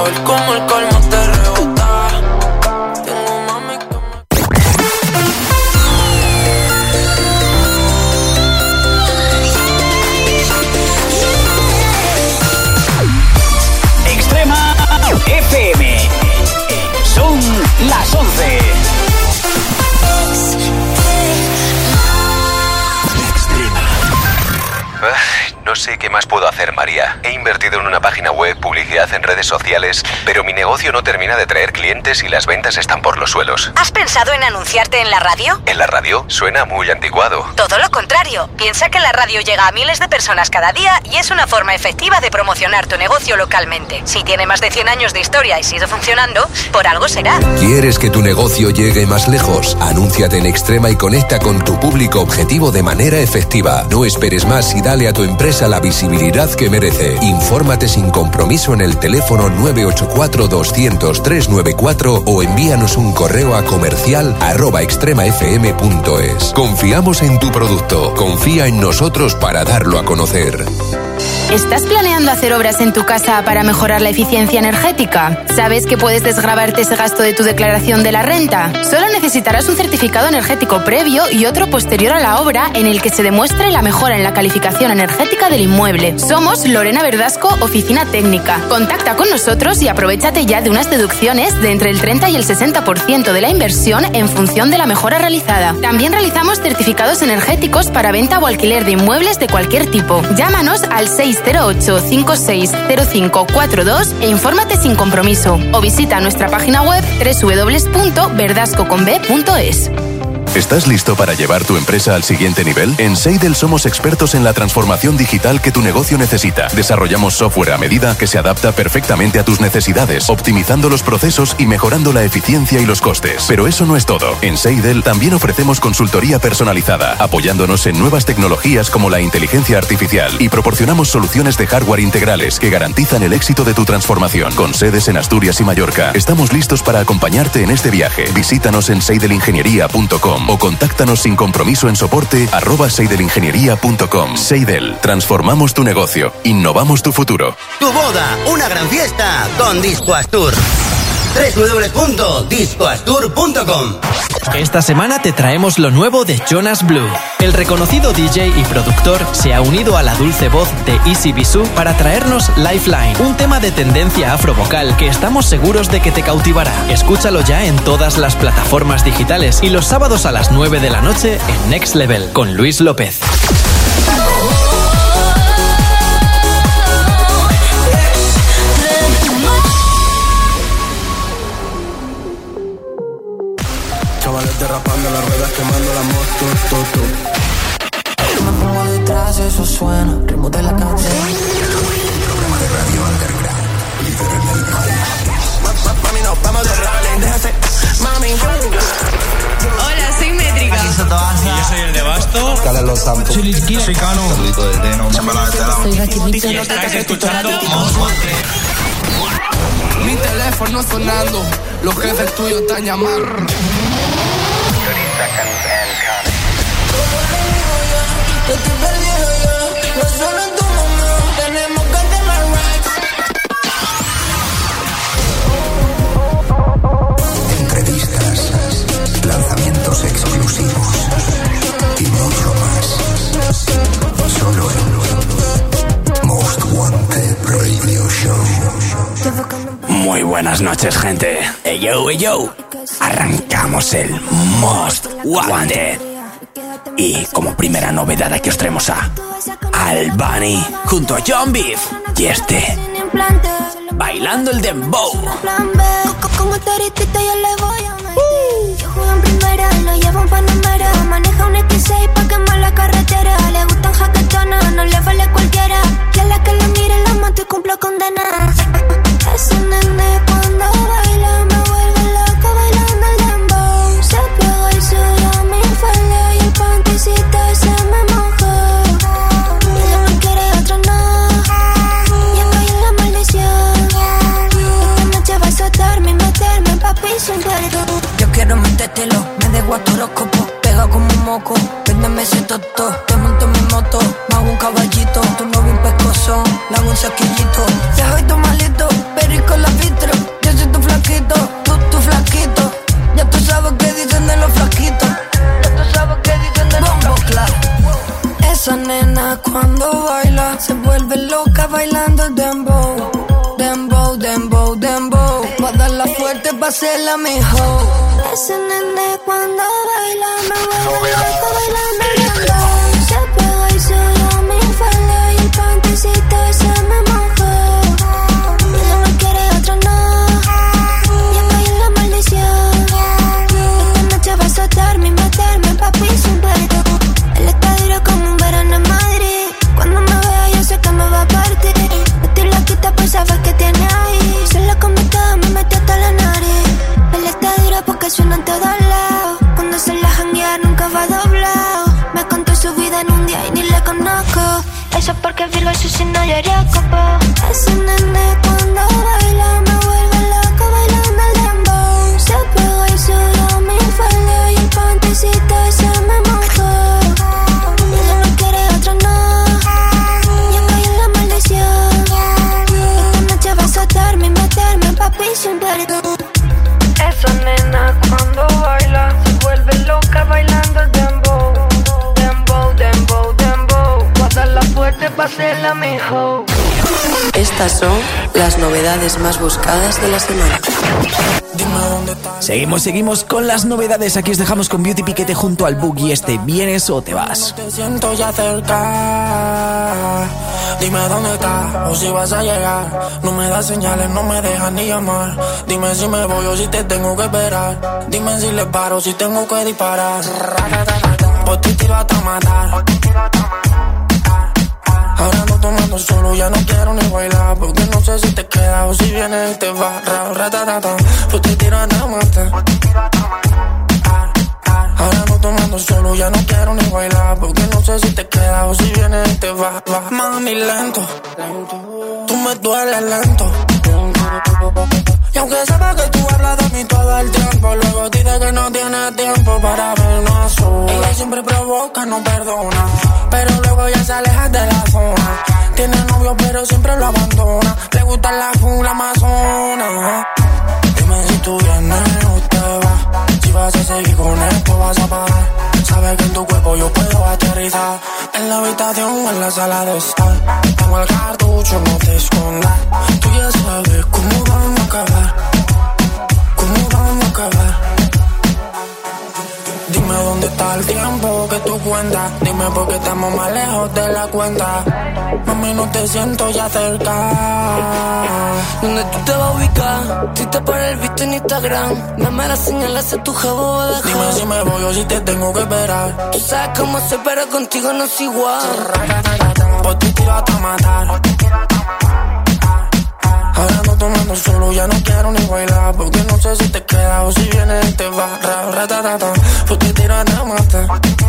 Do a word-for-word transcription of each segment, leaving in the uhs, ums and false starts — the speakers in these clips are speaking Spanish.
ver cómo el calma te rebota. Tengo mami que me... Extrema F M. Son las once. No sé qué más puedo hacer, María. He invertido en una página web, publicidad en redes sociales, pero mi negocio no termina de traer clientes y las ventas están por los suelos. ¿Has pensado en anunciarte en la radio? ¿En la radio? Suena muy anticuado. Todo lo contrario. Piensa que la radio llega a miles de personas cada día y es una forma efectiva de promocionar tu negocio localmente. Si tiene más de cien años de historia y sigue funcionando, por algo será. ¿Quieres que tu negocio llegue más lejos? Anúnciate en Extrema y conecta con tu público objetivo de manera efectiva. No esperes más y dale a tu empresa la visibilidad que merece. Infórmate sin compromiso en el teléfono nueve ocho cuatro, doscientos, trescientos noventa y cuatro o envíanos un correo a comercial arroba extremafm punto es. Confiamos en tu producto. Confía en nosotros para darlo a conocer. ¿Estás planeando hacer obras en tu casa para mejorar la eficiencia energética? ¿Sabes que puedes desgravarte ese gasto de tu declaración de la renta? Solo necesitarás un certificado energético previo y otro posterior a la obra en el que se demuestre la mejora en la calificación energética del inmueble. Somos Lorena Verdasco, Oficina Técnica. Contacta con nosotros y aprovéchate ya de unas deducciones de entre el treinta y el sesenta por ciento de la inversión en función de la mejora realizada. También realizamos certificados energéticos para venta o alquiler de inmuebles de cualquier tipo. Llámanos al seis cero ocho, cinco seis cero cinco cuatro dos e infórmate sin compromiso. O visita nuestra página web doble u doble u doble u punto verdasco con b punto es. ¿Estás listo para llevar tu empresa al siguiente nivel? En Seidel somos expertos en la transformación digital que tu negocio necesita. Desarrollamos software a medida que se adapta perfectamente a tus necesidades, optimizando los procesos y mejorando la eficiencia y los costes. Pero eso no es todo. En Seidel también ofrecemos consultoría personalizada, apoyándonos en nuevas tecnologías como la inteligencia artificial, y proporcionamos soluciones de hardware integrales que garantizan el éxito de tu transformación. Con sedes en Asturias y Mallorca, estamos listos para acompañarte en este viaje. Visítanos en seidelingeniería punto com o contáctanos sin compromiso en soporte arroba seidelingeniería punto com. Seidel, transformamos tu negocio, innovamos tu futuro. Tu boda, una gran fiesta con Disco Astur. doble u doble u doble u punto disco astur punto com. Esta semana te traemos lo nuevo de Jonas Blue. El reconocido D J y productor se ha unido a la dulce voz de Easy Bisou para traernos Lifeline, un tema de tendencia afrovocal que estamos seguros de que te cautivará. Escúchalo ya en todas las plataformas digitales y los sábados a las nueve de la noche en Next Level con Luis López. Chavales derrapando las ruedas, quemando la moto, to, to. Me pongo detrás, eso suena, ritmo de la cadena. Programa de radio underground, líder en el país. Mami, no, vamos de rally, déjate, mami. Hola, soy Métrica. Aquí Sotoasa. Yo soy el de Basto. Carlos Los Santos. Soy Lisquina. Soy Cano. Saludito de Teno. Soy Raquelito. Y estás escuchando Mi teléfono sonando, los jefes tuyos están llamando. Entrevistas, lanzamientos exclusivos y mucho más. Solo en Most Wanted Radio Show. Muy buenas noches, gente. Hey yo, hey yo. Arrancamos el Most Wanted. Y como primera novedad aquí os traemos a Albany junto a John Beef y este bailando el dembow. Con motorista yo le voy a meter. Yo juego en primera, lo llevo en Panamera. Maneja un equis seis pa' quemar la carretera. Le gustan jaquetonas, no le vale cualquiera. Y a la que le mire la moto y cumplo condena. Es un nene cuando baila, me vuelve loco bailando el dembow. Se pega y sube a mi falda y el panticito se me mojó. Y lo que quiere otro no, ya cayó la maldición. Esta noche va a soltarme y meterme, papi, sin perdón. Yo quiero metértelo, me de guatoróscopo, pega como un moco, véndeme ese toto. Te monto en mi moto, me hago un caballito. Tu novio un pescozón, le hago un saquillito. Ya soy tu malito, pero y con la vista. bailando el dembow. Dembow, dembow, dembow. Pa' darla fuerte, pa' hacerla mejor. Ese nene cuando baila me vuelve loco bailando el dembow. Se pega y sube mi falda y el pantecito se me mojó. Ella me quiere, otro no. Ya caí en la maldición. Esta noche va a soltarme y meterme, papi, sin perdón. Él está duro como un verano en Madrid. Cuando me vea yo sé que me va a partir. Me estoy loquita por saber que tiene ahí. Se la come toda, me metió hasta la nariz. Él está duro porque suena en todos lados. Cuando se la janguea nunca va doblado. Me contó su vida en un día y ni le conozco. Eso es porque Virgo es su signo y horóscopo. Ese nene cuando baila me vuelve loco bailando el dembow. Se pega y sube mi falda y el pantecito se me mojó. Ella no quiere, otro no. Ya caí en la maldición. Esta noche va a soltarme y meterme, papi, sin perdón. Esa nena cuando baila se vuelve loca bailando el dembow. Dembow, dembow, dembow. Pa' darla fuerte, pa' hacerla mejor. Estas son las novedades más buscadas de la semana. Seguimos, seguimos con las novedades. Aquí os dejamos con Beauty Piquete junto al Boogie. Este, ¿vienes o te vas? Te siento ya cerca. Dime dónde estás o si vas a llegar. No me das señales, no me dejas ni llamar. Dime si me voy o si te tengo que esperar. Dime si le paro, si tengo que disparar. Por ti tiro hasta matar. Ahora ando tomando solo, ya no quiero ni bailar. Porque no sé si te quedas o si vienes y te vas. Por ti tiro hasta matar. Ahora ando tomando solo, ya no quiero ni bailar. Porque no sé si te quedas o si vienes y te vas. Mami, lento, tú me dueles lento. Y aunque sepa que tú hablas de mí todo el tiempo, luego dices que no tienes tiempo para vernos a solas. Ella siempre provoca, no perdona, pero luego ya se aleja de la zona. Tiene novio pero siempre lo abandona. Le gusta la jungla amazona. Dime si tú vienes o te vas. Si vas a seguir con esto vas a parar. Sabes que en tu cuerpo yo puedo aterrizar. En la habitación o en la sala de estar. Tengo el cartucho, no te escondas. Tú ya sabes cómo vamos a acabar. Cómo vamos a acabar. Dime dónde está el tiempo que tú cuentas. Dime por qué estamos más lejos de la cuenta. Mami, no te siento ya cerca. ¿Dónde tú te vas a ubicar? Si te para el visto en Instagram. Dame la señal, hace tu jabo a dejar. Dime si me voy o si te tengo que esperar. Tú sabes cómo soy, pero contigo no es igual. Por ti tiro hasta matar. Ahora ando tomando solo, ya no quiero ni bailar. Porque no sé si te quedas o si vienes y te vas. Por ti tiro hasta matar.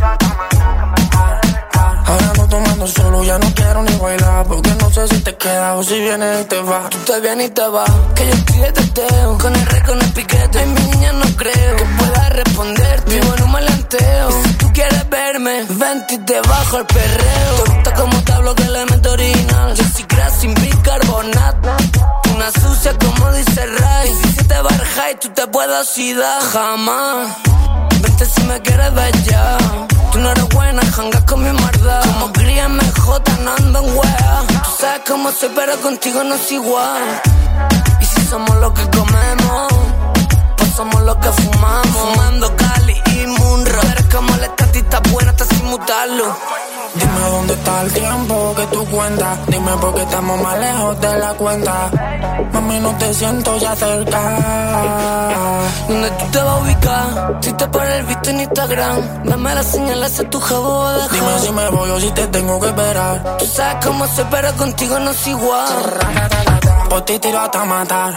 Ahora ando tomando solo, ya no quiero ni bailar. Porque no sé si te quedas o si vienes y te vas. Tú te vienes y te vas, que yo estoy de teteo. Con el rey, con el piquete. Ay, mi niña, no creo que pueda responderte. Vivo en un malanteo. Y si tú quieres verme, vente y te bajo el perreo. Te gusta como te hablo, que elemento original. Yo soy grasa sin bicarbonato. Una sucia como dice Ray. Y si te va el high, tú te puedes oxidar. Jamás. Vente si me quieres ver ya. Tú no eres buena, jangas con mi maldad. Como cría M J, no ando en wea. Tú sabes cómo soy, pero contigo no es igual. Y si somos lo que comemos, pues somos lo que fumamos. Fumando Cali y Munro. Eres como la estatista buena, hasta sin mutarlo. Dime dónde está el tiempo que tú cuentas. Dime por qué estamos más lejos de la cuenta. Mami, no te siento ya cerca. ¿Dónde tú te vas a ubicar? Si te para el visto en Instagram. Dame la señal, hace tu jabo a dejar. Dime si me voy o si te tengo que esperar. Tú sabes cómo soy, pero contigo no es igual. Por ti tiro hasta matar.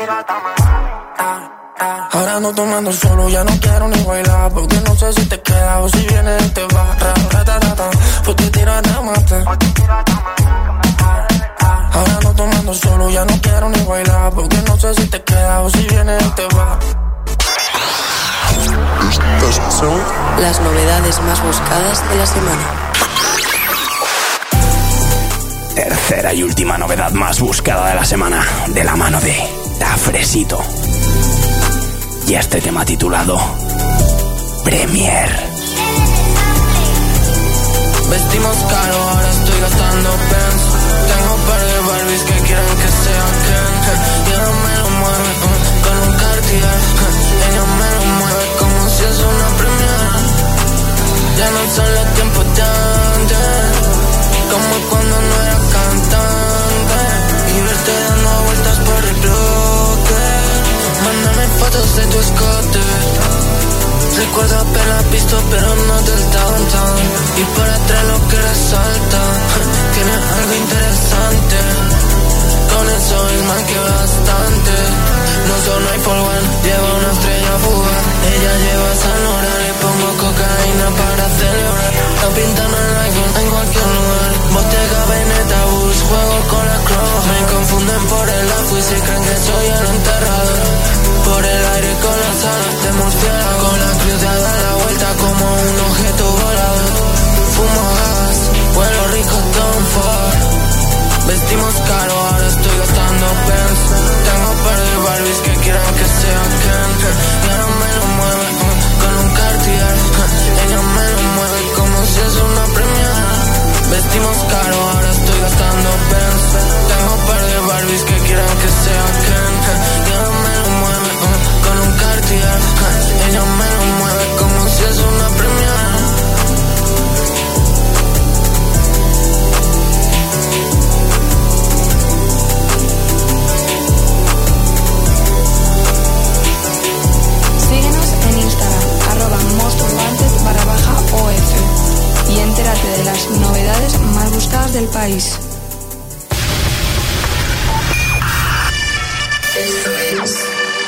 Ahora ando tomando solo, ya no quiero ni bailar. Porque no sé si te quedas o si vienes y te vas. Por ti tiro hasta matar. Ahora ando tomando solo, ya no quiero ni bailar. Porque no sé si te quedas o si vienes y te vas. Estas son las novedades más buscadas de la semana. Tercera y última novedad más buscada de la semana, de la mano de Tafresito. Y este tema titulado Premier. Vestimos caro, ahora estoy gastando pens. Tengo par de Barbies Recuerdo haberla visto pero no del downtown. Y por atrás lo que resalta tiene algo interesante. Con eso es más que bastante. No solo hay for one, lleva una estrella fugaz. Ella lleva San Laurent, le pongo cocaína para celebrar. La pintan en iPhone en cualquier lugar. Bottega Veneta, bus, juego con la cross. Me confunden por el afu y se creen que soy el enterrador. Por el aire con las alas de murciélago. Con la cruz de dar la vuelta como un objeto volador. Fumo gas, huelo rico Tom Ford. Vestimos caro, ahora estoy gastando pens. Tengo par de Barbies que quieran que sea Ken. Y ahora me lo mueve uh, con un Cartier. uh, Ella me lo mueve como si es una premiada. Vestimos caro, ahora estoy gastando pens. Tengo par de Barbies que quieran que sea Ken. uh, Y ahora me lo mueve uh, con un Cartier. uh, Ella me lo mueve como si es una premiada. barra baja O F y entérate de las novedades más buscadas del país. Esto es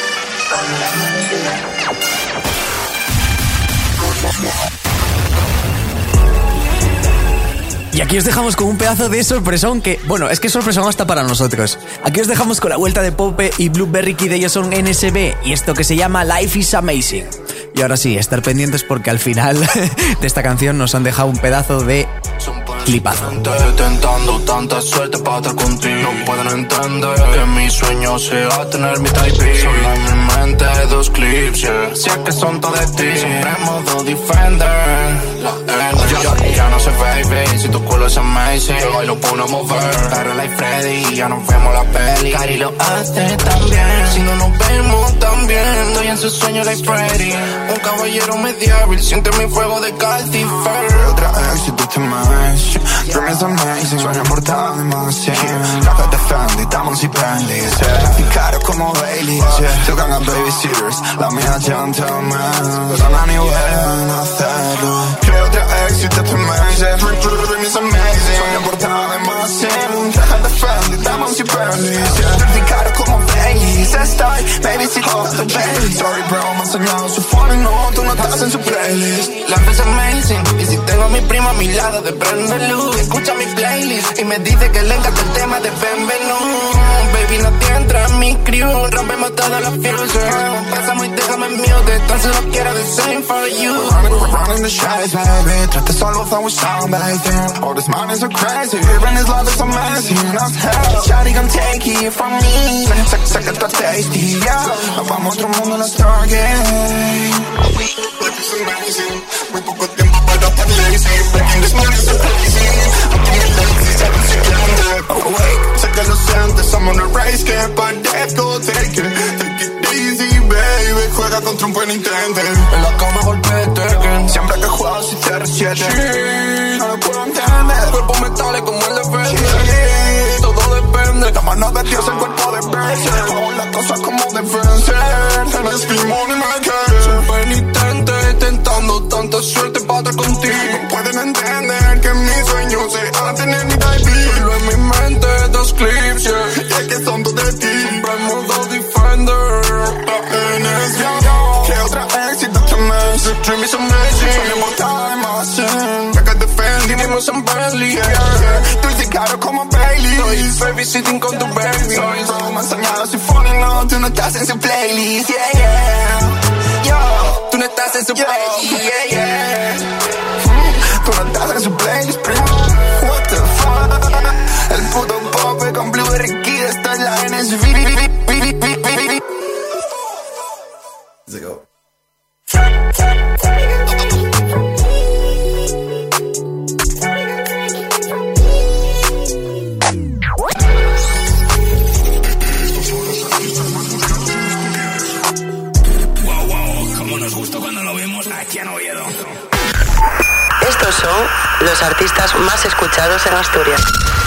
Y aquí os dejamos con un pedazo de sorpresón que, bueno, es que sorpresón hasta para nosotros. Aquí os dejamos con la vuelta de Pope y Blueberry Kid, ellos son N S B y esto que se llama Life is Amazing. Y ahora sí, estar pendientes porque al final de esta canción nos han dejado un pedazo de clipazo. Tentando tanta suerte para estar contigo. No pueden entender que mi sueño sea tener mi type. Solo en mi mente dos clips, yeah. Si es que son todos de ti, siempre en modo defender. La energía, ya no sé baby, si tu culo es amazing, yo bailo por no mover. Pero like Freddy, ya nos vemos la peli. Cari lo hace también, si no nos vemos también. Estoy en su sueño like Freddy. Un caballero medieval, siente mi fuego de Calcifer. Otra éxito te más. Dream is amazing, sueño mortal demasiado. Cajas de Fendi, estamos y Bentleys, yeah. Y caro como Bailey, yeah. Tú ganas babysitters, la mía gentleman. Pero no ni vuelven a hacerlo. Que otra éxito te más, yeah. Dream is amazing, sueño mortal demasiado. Cajas de Fendi, estamos y Bentleys, yeah. Y caro como Bailey's, estoy babysitter, baby. Sorry bro, me ha enseñado su phone y no, tú no estás en su playlist. Life is amazing, y si tengo a mi prima a mi lado de prende luz. Escucha mi playlist y me dice que le encanta el tema de Benvenú. Baby, no te entra en mi crew, rompemos todas las fusion. Pásame y déjame mute, tan solo quiero the same for you. We're running the shows, baby. Trate solo with our sound, baby. All this money so crazy, even his love is amazing as hell. Shawty gon' take it from me. Sé, sé que está tasty, yeah. Nos vamos a otro mundo en la Stargate. Life is amazing. Muy poco tiempo para estar lazy. Breaking this money so crazy. I'm getting lazy, sabes si grande. Oh wait, sé que lo sientes, I'm on a race. Que pa' go, take it, take it easy, baby. Juega contra un buen intento. En la cama golpe Tekken. Siempre que juego si te siete. Sí, no lo puedo entender. Cuerpos metales como el de Fendi. Todo depende. La mano de Dios, el cuerpo de Berser. Hago las cosas como de Vencer. En el speed money maker. Soy penitente, tentando tanta suerte para estar contigo. No pueden entender que mi sueño sea tener mi baby. Solo en mi mente dos clips, yeah. Y es que son dos de ti. Siempre en modo defender. En el cielo, que otra éxito te merece. Dream is amazing. Sueño mortal demasiado. Sé que te defendí, vivimos en Bentley, yeah, yeah. Tú dices caro como Bailey. Estoy babysitting con tu baby. Soy solo me ha enseñado su phone y no, tú no estás en su playlist, yeah, yeah. Yo, tú no estás en su yo, playlist, yeah, yeah. Mm, tú no estás en su playlist, primo. What the fuck? El puto Pope con Blueberry Kid, esta es la N S B. Let's go. Estos son los artistas más escuchados en Asturias.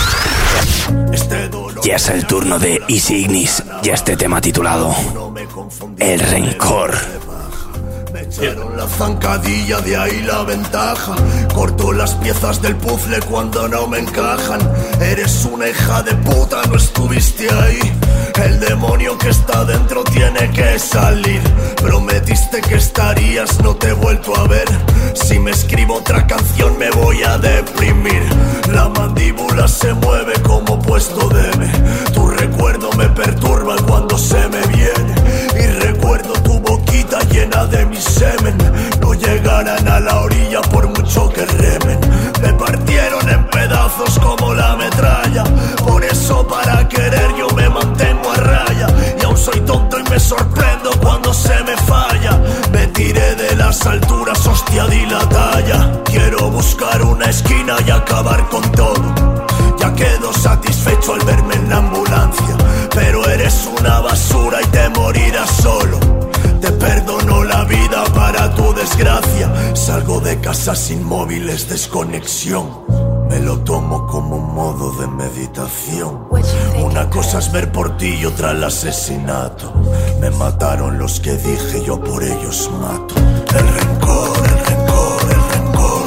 Ya es el turno de Easy Ignis y este tema titulado El Rencor. Usaron la zancadilla, de ahí la ventaja. Corto las piezas del puzzle cuando no me encajan. Eres una hija de puta, no estuviste ahí. El demonio que está dentro tiene que salir. Prometiste que estarías, no te he vuelto a ver. Si me escribo otra canción me voy a deprimir. La mandíbula se mueve como puesto debe. Tu recuerdo me perturba cuando se me viene. Y recuerdo tu boquita llena de mi semen. No llegarán a la orilla por mucho que remen. Me partieron en pedazos como la metralla. Por eso para querer yo me mantengo a raya. Y aún soy tonto y me sorprendo cuando se me falla. Me tiré de las alturas, hostia, di la talla. Quiero buscar una esquina y acabar con todo. Ya quedo satisfecho al verme en la ambulancia. Pero eres una basura y te morirás solo. Te perdono la vida para tu desgracia. Salgo de casa sin móviles, desconexión. Me lo tomo como un modo de meditación. Una cosa es ver por ti y otra el asesinato. Me mataron los que dije, yo por ellos mato. El rencor, el rencor, el rencor.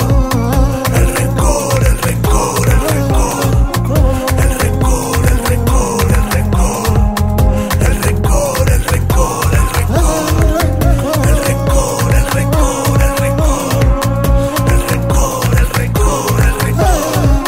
El rencor, el rencor, el rencor. El rencor, el rencor, el rencor. El rencor, el rencor, el rencor. El rencor, el rencor, el rencor. El rencor, el rencor, el rencor.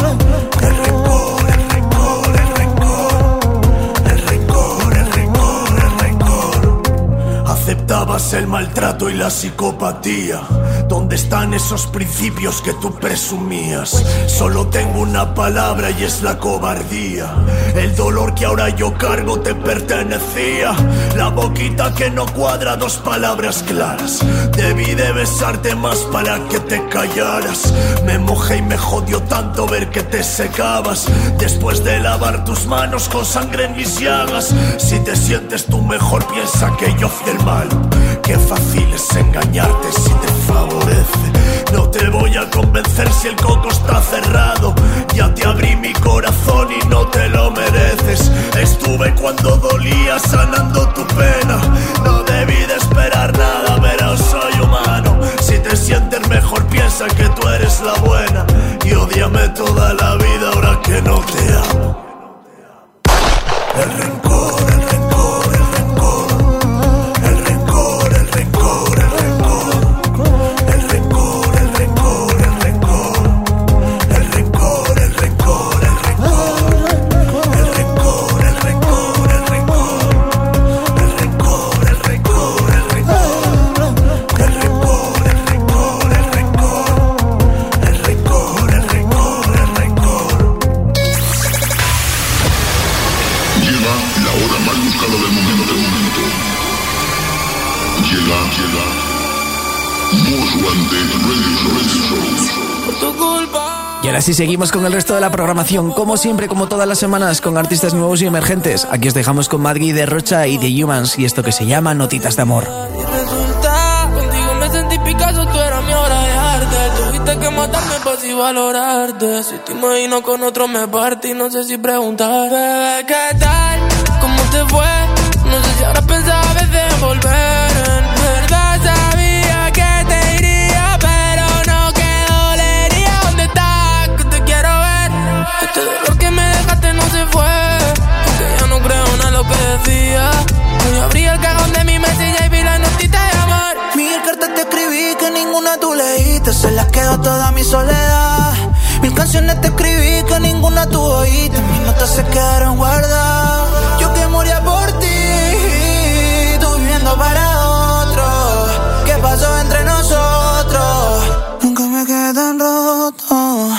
El rencor, el rencor, el rencor. El rencor, el rencor, el rencor. Aceptabas el maltrato y la psicopatía. ¿Dónde están esos principios que tú presumías? Solo tengo una palabra y es la cobardía. El dolor que ahora yo cargo te pertenecía. La boquita que no cuadra, dos palabras claras. Debí de besarte más para que te callaras. Me mojé y me jodió tanto ver que te secabas. Después de lavar tus manos con sangre en mis llagas. Si te sientes tú mejor, piensa que yo fui el malo. Qué fácil es engañarte si te favorece. No te voy a convencer si el coco está cerrado. Ya te abrí mi corazón y no te lo mereces. Estuve cuando dolía sanando tu pena. No debí de esperar nada, pero soy humano. Si te sientes mejor, piensa que tú eres la buena. Y ódiame toda la vida ahora que no te amo. El rencor, el rencor, el rencor. El rencor, el rencor, el rencor. El rencor, el rencor, el rencor. El rencor, el rencor, el rencor. El rencor, el rencor, el rencor. El rencor, el rencor, el rencor. El rencor, el rencor, el rencor. El rencor, el rencor, el rencor. Llega la hora más buscada del momento, del momento. Llega, llega. Most Wanted Radio Show. Por tu culpa. Y ahora sí seguimos con el resto de la programación, como siempre, como todas las semanas, con artistas nuevos y emergentes. Aquí os dejamos con Madgui de Rocha y de Humans y esto que se llama Notitas de Amor. Y resulta, contigo me sentí Picasso, tú eras mi obra de arte. Tuviste que matarme para así valorarte. Si te imagino con otro me partí, no sé si preguntar. Bebé, ¿qué tal? ¿Cómo te fue? No sé si ahora pensaba a veces en volver. En verdad sabía que te iría, pero no que dolería. ¿Dónde estás? Que te quiero ver. Este dolor que me dejaste no se fue. Aunque ya no creo nada en lo que decía. Hoy abrí el cajón de mi mesilla y vi la notita de amor. Mil cartas te escribí que ninguna tú leíste. Se las quedó toda mi soledad. Mil canciones te escribí que ninguna tú oíste. Mis notas se quedaron guardadas. Yo que moría por ti, tú viviendo para otro. ¿Qué pasó entre nosotros? Nunca me quedé tan roto.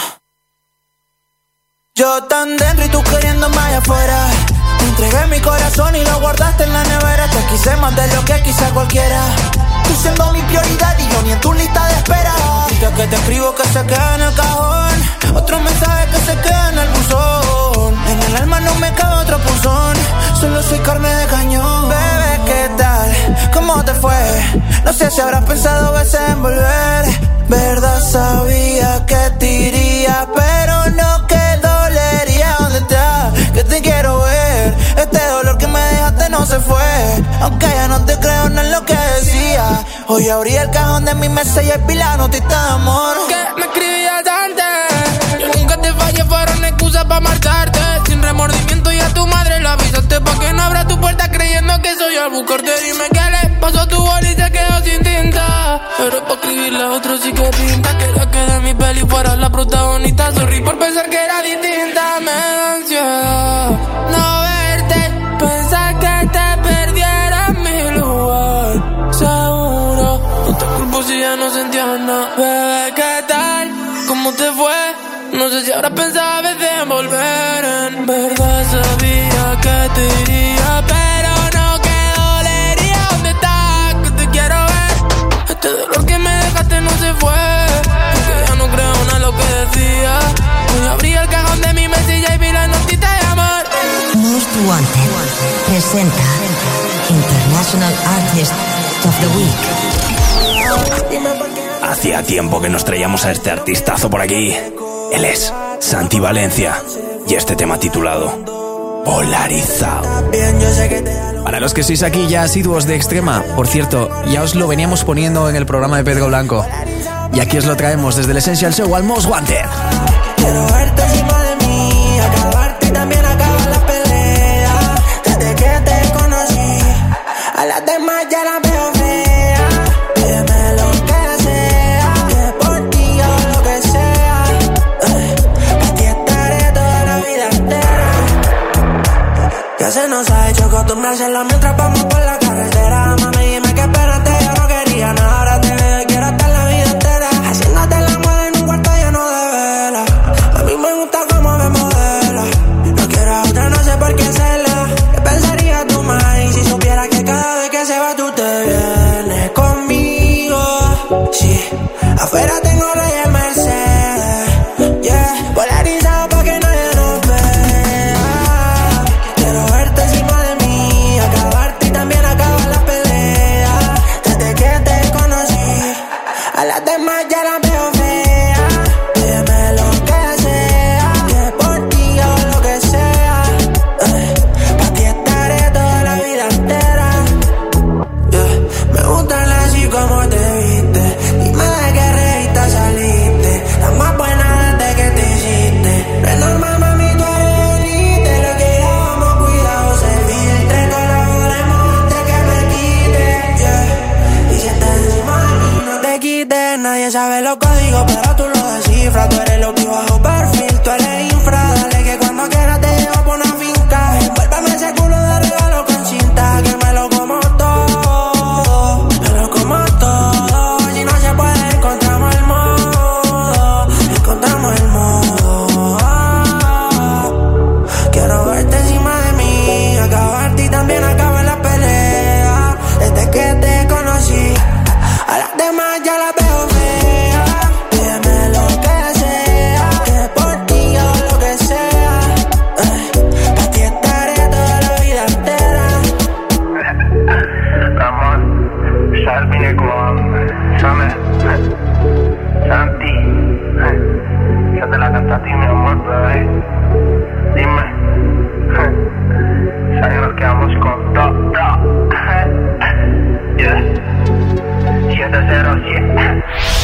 Yo tan dentro y tú queriendo más allá afuera. Te entregué mi corazón y lo guardaste en la nevera. Te quise más de lo que quise cualquiera. Tú siendo mi prioridad y yo ni en tu lista de espera. Dice que te escribo que se queda en el cajón. Otro mensaje que se queda en el buzón. En el alma no me cabe otro punzón. Solo soy carne de cañón. Bebé, ¿qué tal? ¿Cómo te fue? No sé si habrás pensado veces en volver. Verdad sabía que te iría, pero no que dolería. ¿Dónde estás? Que te quiero ver. Este dolor que me dejaste no se fue. Aunque ya no te creo, no es lo que decía. Hoy abrí el cajón de mi mesa y el pila notita de amor. Que me escribías antes. Yo nunca te fallé, fueron excusas para marcharte. Sin remordimiento y a tu madre lo avisaste pa' que no abra tu puerta creyendo que soy al buscarte. Dime qué le pasó a tu boli y se quedó sin tinta. Pero pa' escribirle a otro sí que pinta. Quería que de mi peli fuera la protagonista. Sorry por pensar que era distinta. Me da ansiedad no verte, pensar que te perdiera en mi lugar. Seguro, no te culpo si ya no sentías nada. Bebé, ¿qué tal? ¿Cómo te fue? No sé si ahora pensaba a veces en volver. En verdad sabía que te iría, pero no que dolería. ¿Dónde estás? Que te quiero ver. Este dolor que me dejaste no se fue, porque ya no creo nada en lo que decía. Hoy abrí el cajón de mi mesilla y vi la notita de amor. Most Wanted presenta International Artist of the Week. Hacía tiempo que nos traíamos a este artistazo por aquí. Él es Santi Valencia y este tema titulado Polarizado. Para los que sois aquí ya asiduos de Extrema, por cierto, ya os lo veníamos poniendo en el programa de Pedro Blanco. Y aquí os lo traemos desde el Essential Show al Most Wanted. Quiero verte encima de mí, acabarte y también acabar la pelea. Desde que te conocí, a las demás ya las veo fea. Dime lo que sea, que por ti hago lo que sea. A ti estaré toda la vida entera. Ya se nos ha hecho costumbre hacerlo mientras vamos por la carretera. Mami, dime que esperaste, yo no quería nada. Ahora te veo y quiero estar la vida entera. Haciéndote el amor en un cuarto lleno de vela. A mí me gusta cómo me modela. No quiero a otra, no sé por qué hacerla. ¿Qué pensarías tú más? Y si supiera que cada vez que se va tú te vienes conmigo. Sí, afuera tengo Reyes Mercedes. Yeah, polarizado pa' que nadie nos vea. Quiero verte encima de mí, acabarte y también acabar la pelea. Desde que te conocí, a las demás ya las veo fea. Dime lo que sea, que por ti hago lo que sea. Pa' ti estaré toda la vida entera. Yeah. Me gustan así como te viste. Dime de qué revista saliste. La más buena desde que te hiciste. No es normal, mami, tú eres elite. Lo que hagamos, cuidado, se filtre. Colaboremos antes que me quite. Yeah. Y si estás encima de mí, no te quites. Nadie sabe los códigos, pero tú lo descifras. Tú eres lo que bajo perfil, tú eres infra. Dale que cuando quieras te llevo por una finca. Envuélvame ese culo de regalo con cinta. Que me lo como todo, me lo como todo. Si no se puede, encontramos el modo. Encontramos el modo. Quiero verte encima de mí, acabarte y también acabar la pelea. Desde que te conocí, a las demás ya las veo fea. Dime lo que sea, que por ti hago lo que sea. Eh, pa' ti estaré toda la vida entera. Ramón, Salvine con Same, Santi, yo te la canto a ti, mi amor, bebé. Dime, sabes que nos quedamos con todo. Yeah, siete cero siete.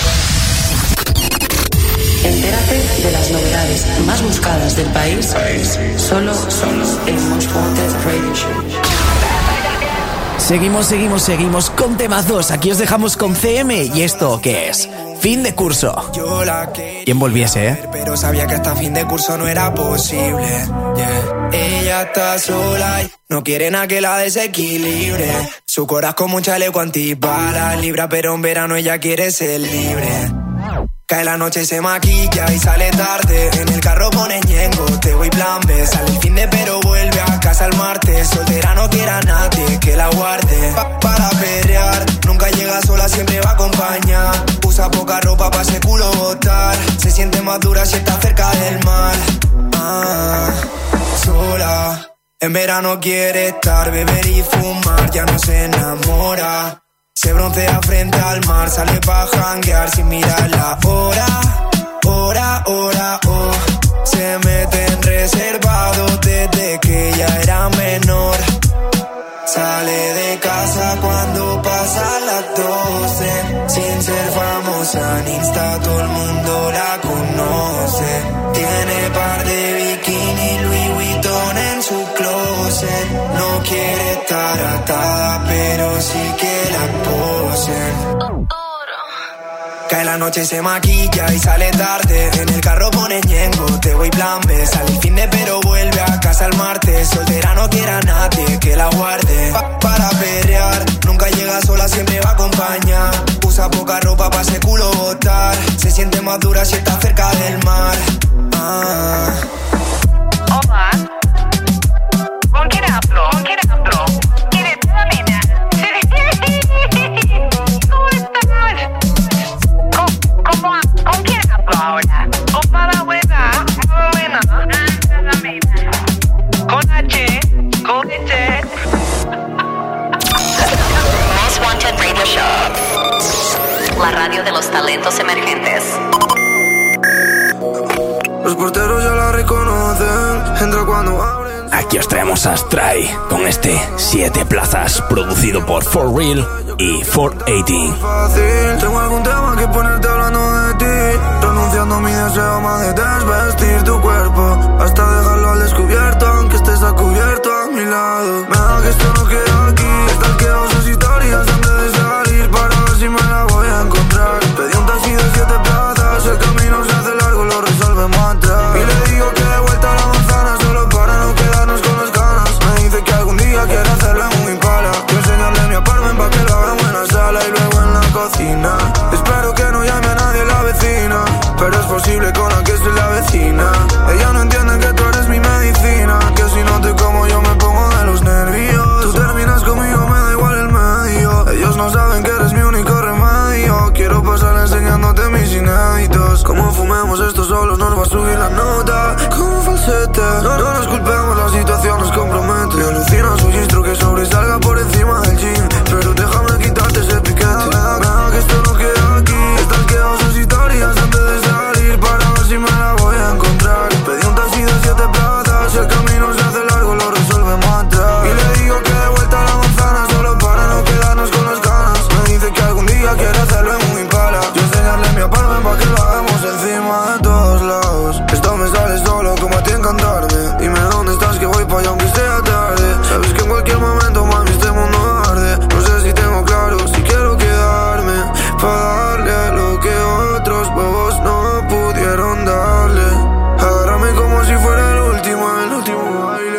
Entérate de las novedades más buscadas del país, solo, solo en Most Wanted Radio Show. Seguimos, seguimos, seguimos con temazos. Aquí os dejamos con C M y esto, ¿qué es? Fin de curso. ¿Quién volviese, eh? Pero sabía que hasta fin de curso no era posible. Yeah. Ella está sola y no quiere nada que la desequilibre. Su corazón como un chaleco antibalas. Libra, pero en verano ella quiere ser libre. Cae la noche, se maquilla y sale tarde. En el carro pone ñengo, te voy plan B. Sale el fin de pero vuelve a casa el martes. Soltera no quiera a nadie que la guarde pa para perrear, nunca llega sola, siempre va a acompañar. Usa poca ropa pa' ese culo botar. Se siente más dura si está cerca del mar. Ah, sola, en verano quiere estar, beber y fumar. Ya no se enamora. Se broncea frente al mar, sale pa' janguear sin mirar la hora. Hora, hora, oh. Se mete en reservado desde que ella era menor. Sale de casa cuando pasa las doce. famosa, en Insta todo el mundo la conoce. Tiene par de bikini, Louis Vuitton en su closet. No quiere estar atada, pero sí que la posen. Cae la noche, se maquilla y sale tarde. En el carro pone Ñengo, te voy plan B. Sale el fin de pero vuelve a casa el martes. Soltera no quiere a nadie que la guarde. Pa- para perrear, nunca llega sola, siempre va a acompañar. Usa poca ropa pa' ese culo botar. Se siente más dura si está cerca del mar. Ah. Hola. ¿Con quién hablo? ¿Con quién hablo? ¿Quién es la nena? ¿Cómo estás? ¿Cómo, ¿Con quién hablo ahora? ¿Con la buena? ¿Con buena? ¿Con H? ¿Con H? Most Wanted Radio Show. La radio de los talentos emergentes. Los porteros ya la reconocen. Entra cuando abren. Aquí os traemos a Stray con este siete plazas producido por For Real y cuatrocientos dieciocho. Fácil, tengo algún tema que ponerte hablando de ti. Renunciando a mi deseo más de desvestir tu cuerpo, hasta dejarlo al descubierto, aunque estés a cubierto a mi lado. Me da que esto no queda aquí. Stalkeo sus historias antes de salir, para ver si me la voy a encontrar. Pedí un taxi de siete plazas, el camino se hace largo, lo resolvemos atrás. Y le digo que de vuelta a la manzana, solo para no quedarnos con las ganas. Me dice que algún día quiere hacerlo en un Impala. Yo enseñarle mi apartment pa' que lo hagamos en la sala y luego en la cocina. Espero que no llame a nadie la vecina, pero es posible con la que soy la vecina. Ella no entiende que tú eres mi medicina, que si no te como yo me pongo de los nervios. Tú terminas conmigo, me da igual el medio. Ellos no saben que eres mi único remedio. Quiero pasar enseñándote mis inéditos. Como fumemos estos solos nos va a subir la nota. Como falsete, no, no nos culpemos, la situación nos compromete. Me alucina su gistro que sobresalga por encima del jean. Pero déjame quitarte ese piquete. Me da, me da que esto no queda aquí. Stalkeo sus historias antes de salir, para ver si me la voy a encontrar. Pedí un taxi de siete plazas, el camino se hace largo, lo resolvemos atrás. Y le digo que de vuelta a la manzana, solo para no quedarnos con las ganas. Me dice que algún día quiere hacerlo en un Impala. Yo enseñarle mi apartment pa' que lo hagamos encima de todos lados. Esto me sale solo como a ti encantarme. Dime dónde estás que voy pa' allá aunque sea tarde. Sabes que en cualquier momento, mami, este mundo arde. No sé si tengo claro si quiero quedarme, pa' darle lo que otros bobos no pudieron darle. Agárrame como si fuera el último, el último baile.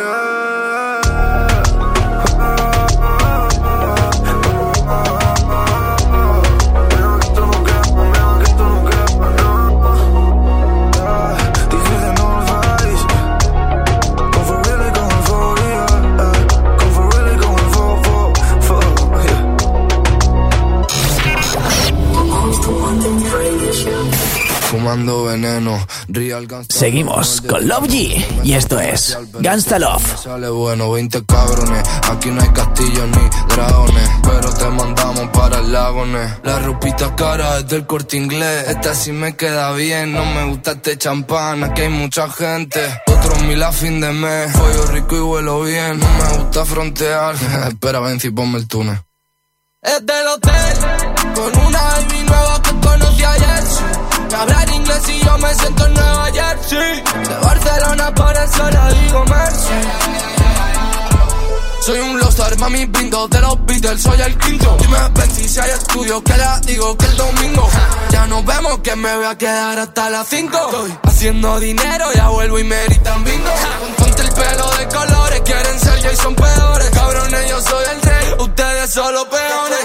Fumando veneno, real gangsta. Seguimos con Love G y esto es Gangsta Love. Sale bueno, veinte cabrones, aquí no hay castillos ni dragones, pero te mandamos para el lagones. La ropita cara es del Corte Inglés, esta sí me queda bien, no me gusta este champán, aquí hay mucha gente. Otros mil a fin de mes, pollo rico y huelo bien, no me gusta frontear. Espera, ven si ponme el túnel. Es del hotel, con una baby nueva que conocí ayer. Que hablar inglés y yo me siento en Nueva Jersey. De Barcelona por eso lo digo Mercy. Soy un loser, mami, brindo de los Beatles, soy el quinto. Dime, ven si hay estudio, que la digo que el domingo ya nos vemos, que me voy a quedar hasta las cinco. Estoy haciendo dinero, ya vuelvo y me gritan bingo. Ponte el pelo de colores, quieren ser yo y son peores. Cabrones, yo soy el rey, ustedes son los peones.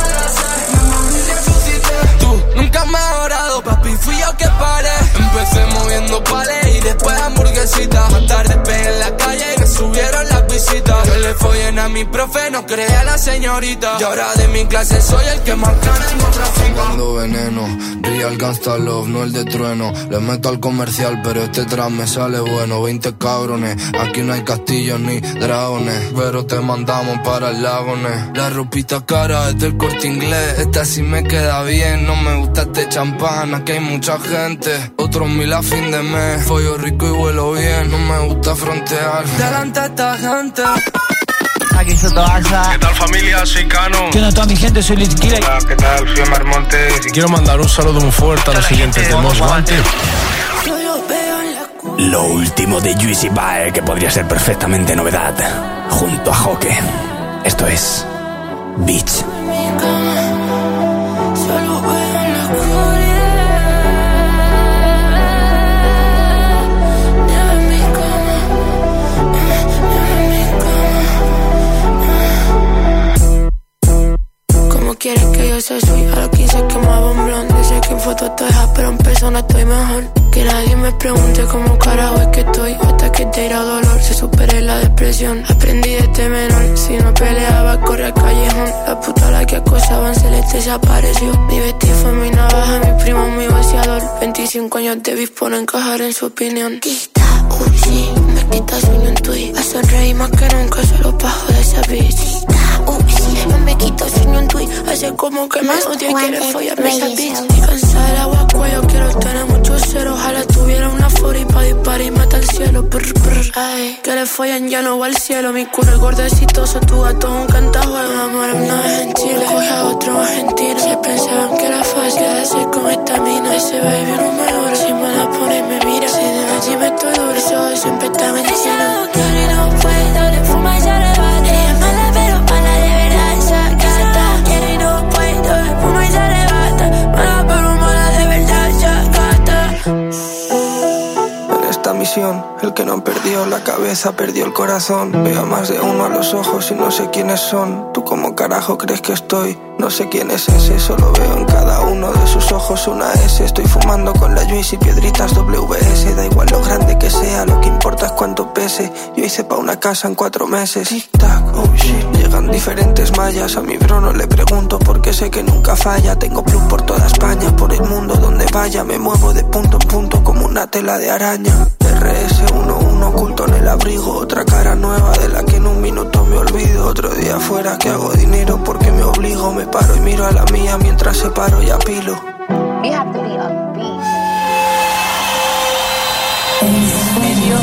Tú nunca me has orado, papi, fui yo que paré. Empecé moviendo palés y después hamburguesitas. Más tarde pegué en la calle y me subieron las visitas. Yo le follen a mi profe, no creé a la señorita. Y ahora de mi clase soy el que más gana en otra finca. Fumando veneno, real gangsta love, no el de trueno. Le meto al comercial, pero este trap me sale bueno. veinte cabrones, aquí no hay castillos ni dragones, pero te mandamos para el lagones. La ropita cara es del Corte Inglés, esta sí me queda bien, no me gusta este champán, aquí hay mucha gente. Otros mil a fin de mes, pollo rico y huelo bien, no me gusta frontear. Delante esta gente. aquí Sotoasa. ¿Qué tal, familia? Soy Cano. ¿Qué onda, toda mi gente? Soy Liz Killer. Hola, ¿qué tal? Soy Omar Montes. Y quiero mandar un saludo muy fuerte a los siguientes de Most Wanted. Lo último de Juicy Bae, que podría ser perfectamente novedad, junto a Joque. Esto es Beach. Quieres que yo sea suya, a los quince quemaba un blonde. Dice que en fotos te dejas, pero en persona estoy mejor. Que nadie me pregunte cómo carajo es que estoy, hasta que te irá dolor, se supere la depresión. Aprendí desde menor, si no peleaba corre al callejón. La puta a la que acosaban se les desapareció. Mi vestido fue mi navaja, mi primo mi vaciador. veinticinco años de bis por encajar en su opinión. Quita, uy, sí, me quita sueño en tweet. A sonreír más que nunca, solo bajo de esa bitch. Quita, uy, sí, no me quito sueño en tweet. Hace como que me odia y quiere follarme esa bitch. Y cansada del agua cuello, quiero tener muchos ceros. Ojalá tuviera una forty pa' disparar y mata al cielo. Brr, brr. Ay, que le follan ya no va al cielo. Mi culo es gordecitoso, tu gato es un cantajuego. Me muero una vez en Chile, cogí a otro argentino. Se pensaban que era fácil quedarse con esta mina. Ese baby no me dura, si me la pone y me mira. Si de noche me estoy duro, eso siempre está en chino. Ella no quiere y no puedo, le fuma y se arrebata. Ella es mala pero mala de verdad, esa gata. Quiere y no puedo, le fuma y se arrebata. Mala pero mala de verdad, esa gata. En esta misión, el que no perdió la cabeza perdió el corazón. Veo a más de uno a los ojos y no sé quiénes son. ¿Tú cómo carajo crees que estoy? No sé quién es ese, solo veo en cada uno de sus ojos una S. Estoy fumando con la Juice y piedritas W S. Da igual lo grande que sea, lo que importa es cuánto pese. Yo hice pa' una casa en cuatro meses. Tic tac, oh shit. Llegan diferentes mallas, a mi bro no le pregunto porque sé que nunca falla. Tengo plug por toda España, por el mundo donde vaya. Me muevo de punto en punto como una tela de araña. R S uno uno oculto en el abrigo. Otra cara nueva de la que en un minuto me olvido. Otro día fuera que hago dinero porque me obligo. Me paro y miro a la mía mientras separo y apilo. You have to be upbeat. ¿En serio?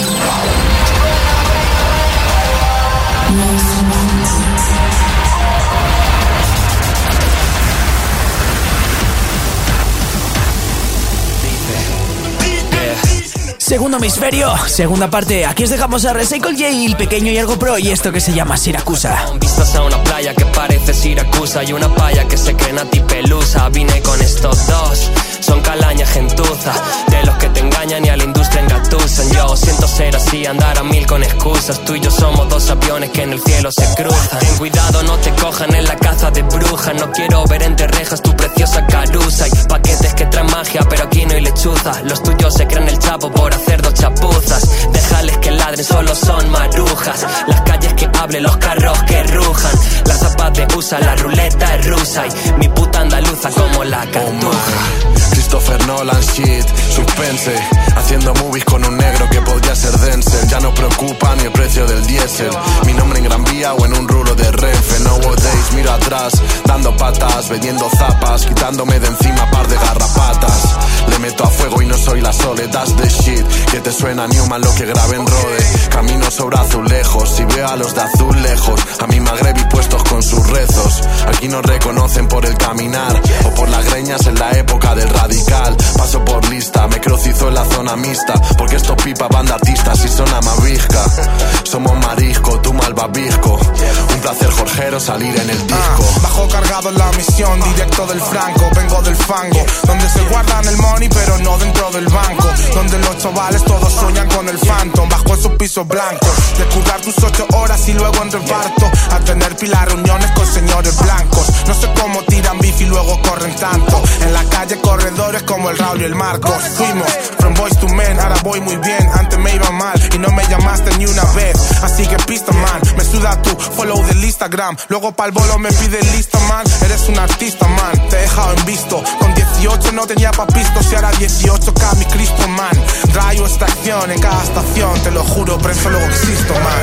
Segundo hemisferio, segunda parte. Aquí os dejamos a Recycle J, el pequeño y algo pro, y esto que se llama Siracusa. Vistas a una playa que parece Siracusa y una paya que se cree Nati Pelusa. Vine con estos dos, son calaña gentuza, de los que te engañan y a la industria engatusan. Yo siento ser así, andar a mil con excusas. Tú y yo somos dos aviones que en el cielo se cruzan. Ten cuidado, no te cojan en la caza de brujas. No quiero ver entre rejas tu preciosa carusa. Hay paquetes que traen magia, pero aquí no hay lechuza. Los tuyos se creen el chapo por hacer dos chapuzas. Déjales que ladren, solo son marujas. Las calles que hablen, los carros que rujan. Las zapas de U S A, la ruleta es rusa. Y mi puta andaluza como la cartuja. Christopher Nolan shit, suspense. Haciendo movies con un negro que podría ser Denzel. Ya no preocupa ni el precio del diésel. Mi nombre en Gran Vía o en un rulo de Renfe. Nowadays miro atrás, dando patas, vendiendo zapas, quitándome de encima par de garrapatas. Le meto a fuego y no soy la Sole, that's the shit. Que te suena Newman lo que grabé en Rode. Camino sobre azulejos y veo a los de azul lejos. A mi magrebi puestos con sus rezos. Aquí nos reconocen por el caminar o por las greñas en la época del radical. Paso por lista, me crocizo en la zona mixta. Porque estos pipas van de artistas y son amabisca. Somos marisco, tú malvavisco. Un placer jorgero salir en el disco. ah, Bajo cargado en la misión, directo del Franco. Vengo del fango, donde se guardan el money pero no dentro del banco. Donde los chavales todos sueñan con el Phantom. Bajo esos pisos blancos, de currar tus ocho horas y luego en reparto. A tener pila reuniones con señores blancos. No sé cómo tiran bici y luego corren tanto. En la calle corredores como el Raúl y el Marcos. Fuimos from boys to men, ahora voy muy bien. Antes me iba mal y no me llamaste ni una vez. Así que pista man, me suda tu follow del Instagram. Luego pa'l bolo me pide lista man. Eres un artista man, te he dejado en visto. Con dieciocho no tenía papistos y ahora dieciocho K mi Cristo man. Rayo extracción en cada estación, te lo juro, por eso luego existo man.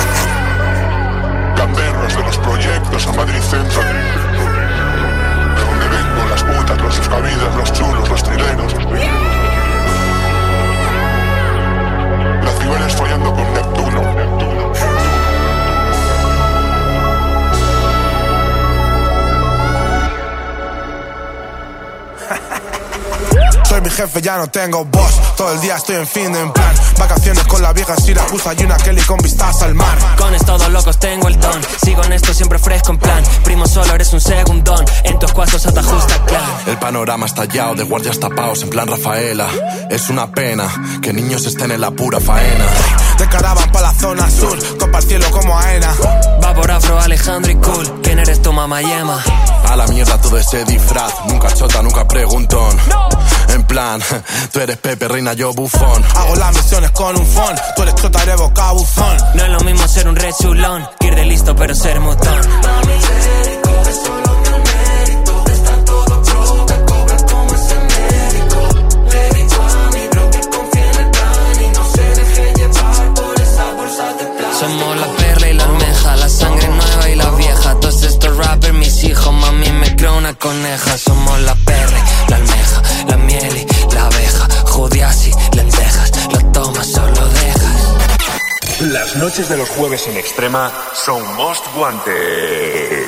Gamberros de los proyectos a Madrid Centro. De donde vengo, las putas, los escabidas, los chulos, los trileros. Las cibeles follando con Neptuno. mi jefe, ya no tengo voz. Todo el día estoy en fin de en plan. Vacaciones con la vieja Siracusa y una Kelly con vistas al mar. Con estos locos tengo el don. Sigo en esto siempre fresco en plan. Primo solo eres un segundón. En tus cuatro se te ajusta clan. El panorama estallado de guardias tapados en plan Rafaela. Es una pena que niños estén en la pura faena. De caravan pa' la zona sur, topa el cielo como aena. Va por Afro, Alejandro y Cool. ¿Quién eres tu mamá yema? A la mierda todo ese disfraz. Nunca chota, nunca preguntón. En plan, tú eres Pepe, reina, yo bufón. Hago las misiones con un phone. Tú eres chota, eres boca buzón. No es lo mismo ser un re chulón que ir de listo pero ser mutón. Somos la perla y la almeja, la sangre nueva y la vieja. Todos estos rappers, mis hijos, mami me creo una coneja. Somos la perla, la almeja, la miel y la abeja. Judías y lentejas, lo tomas, solo dejas. Las noches de los jueves en Extrema son Most Wanted.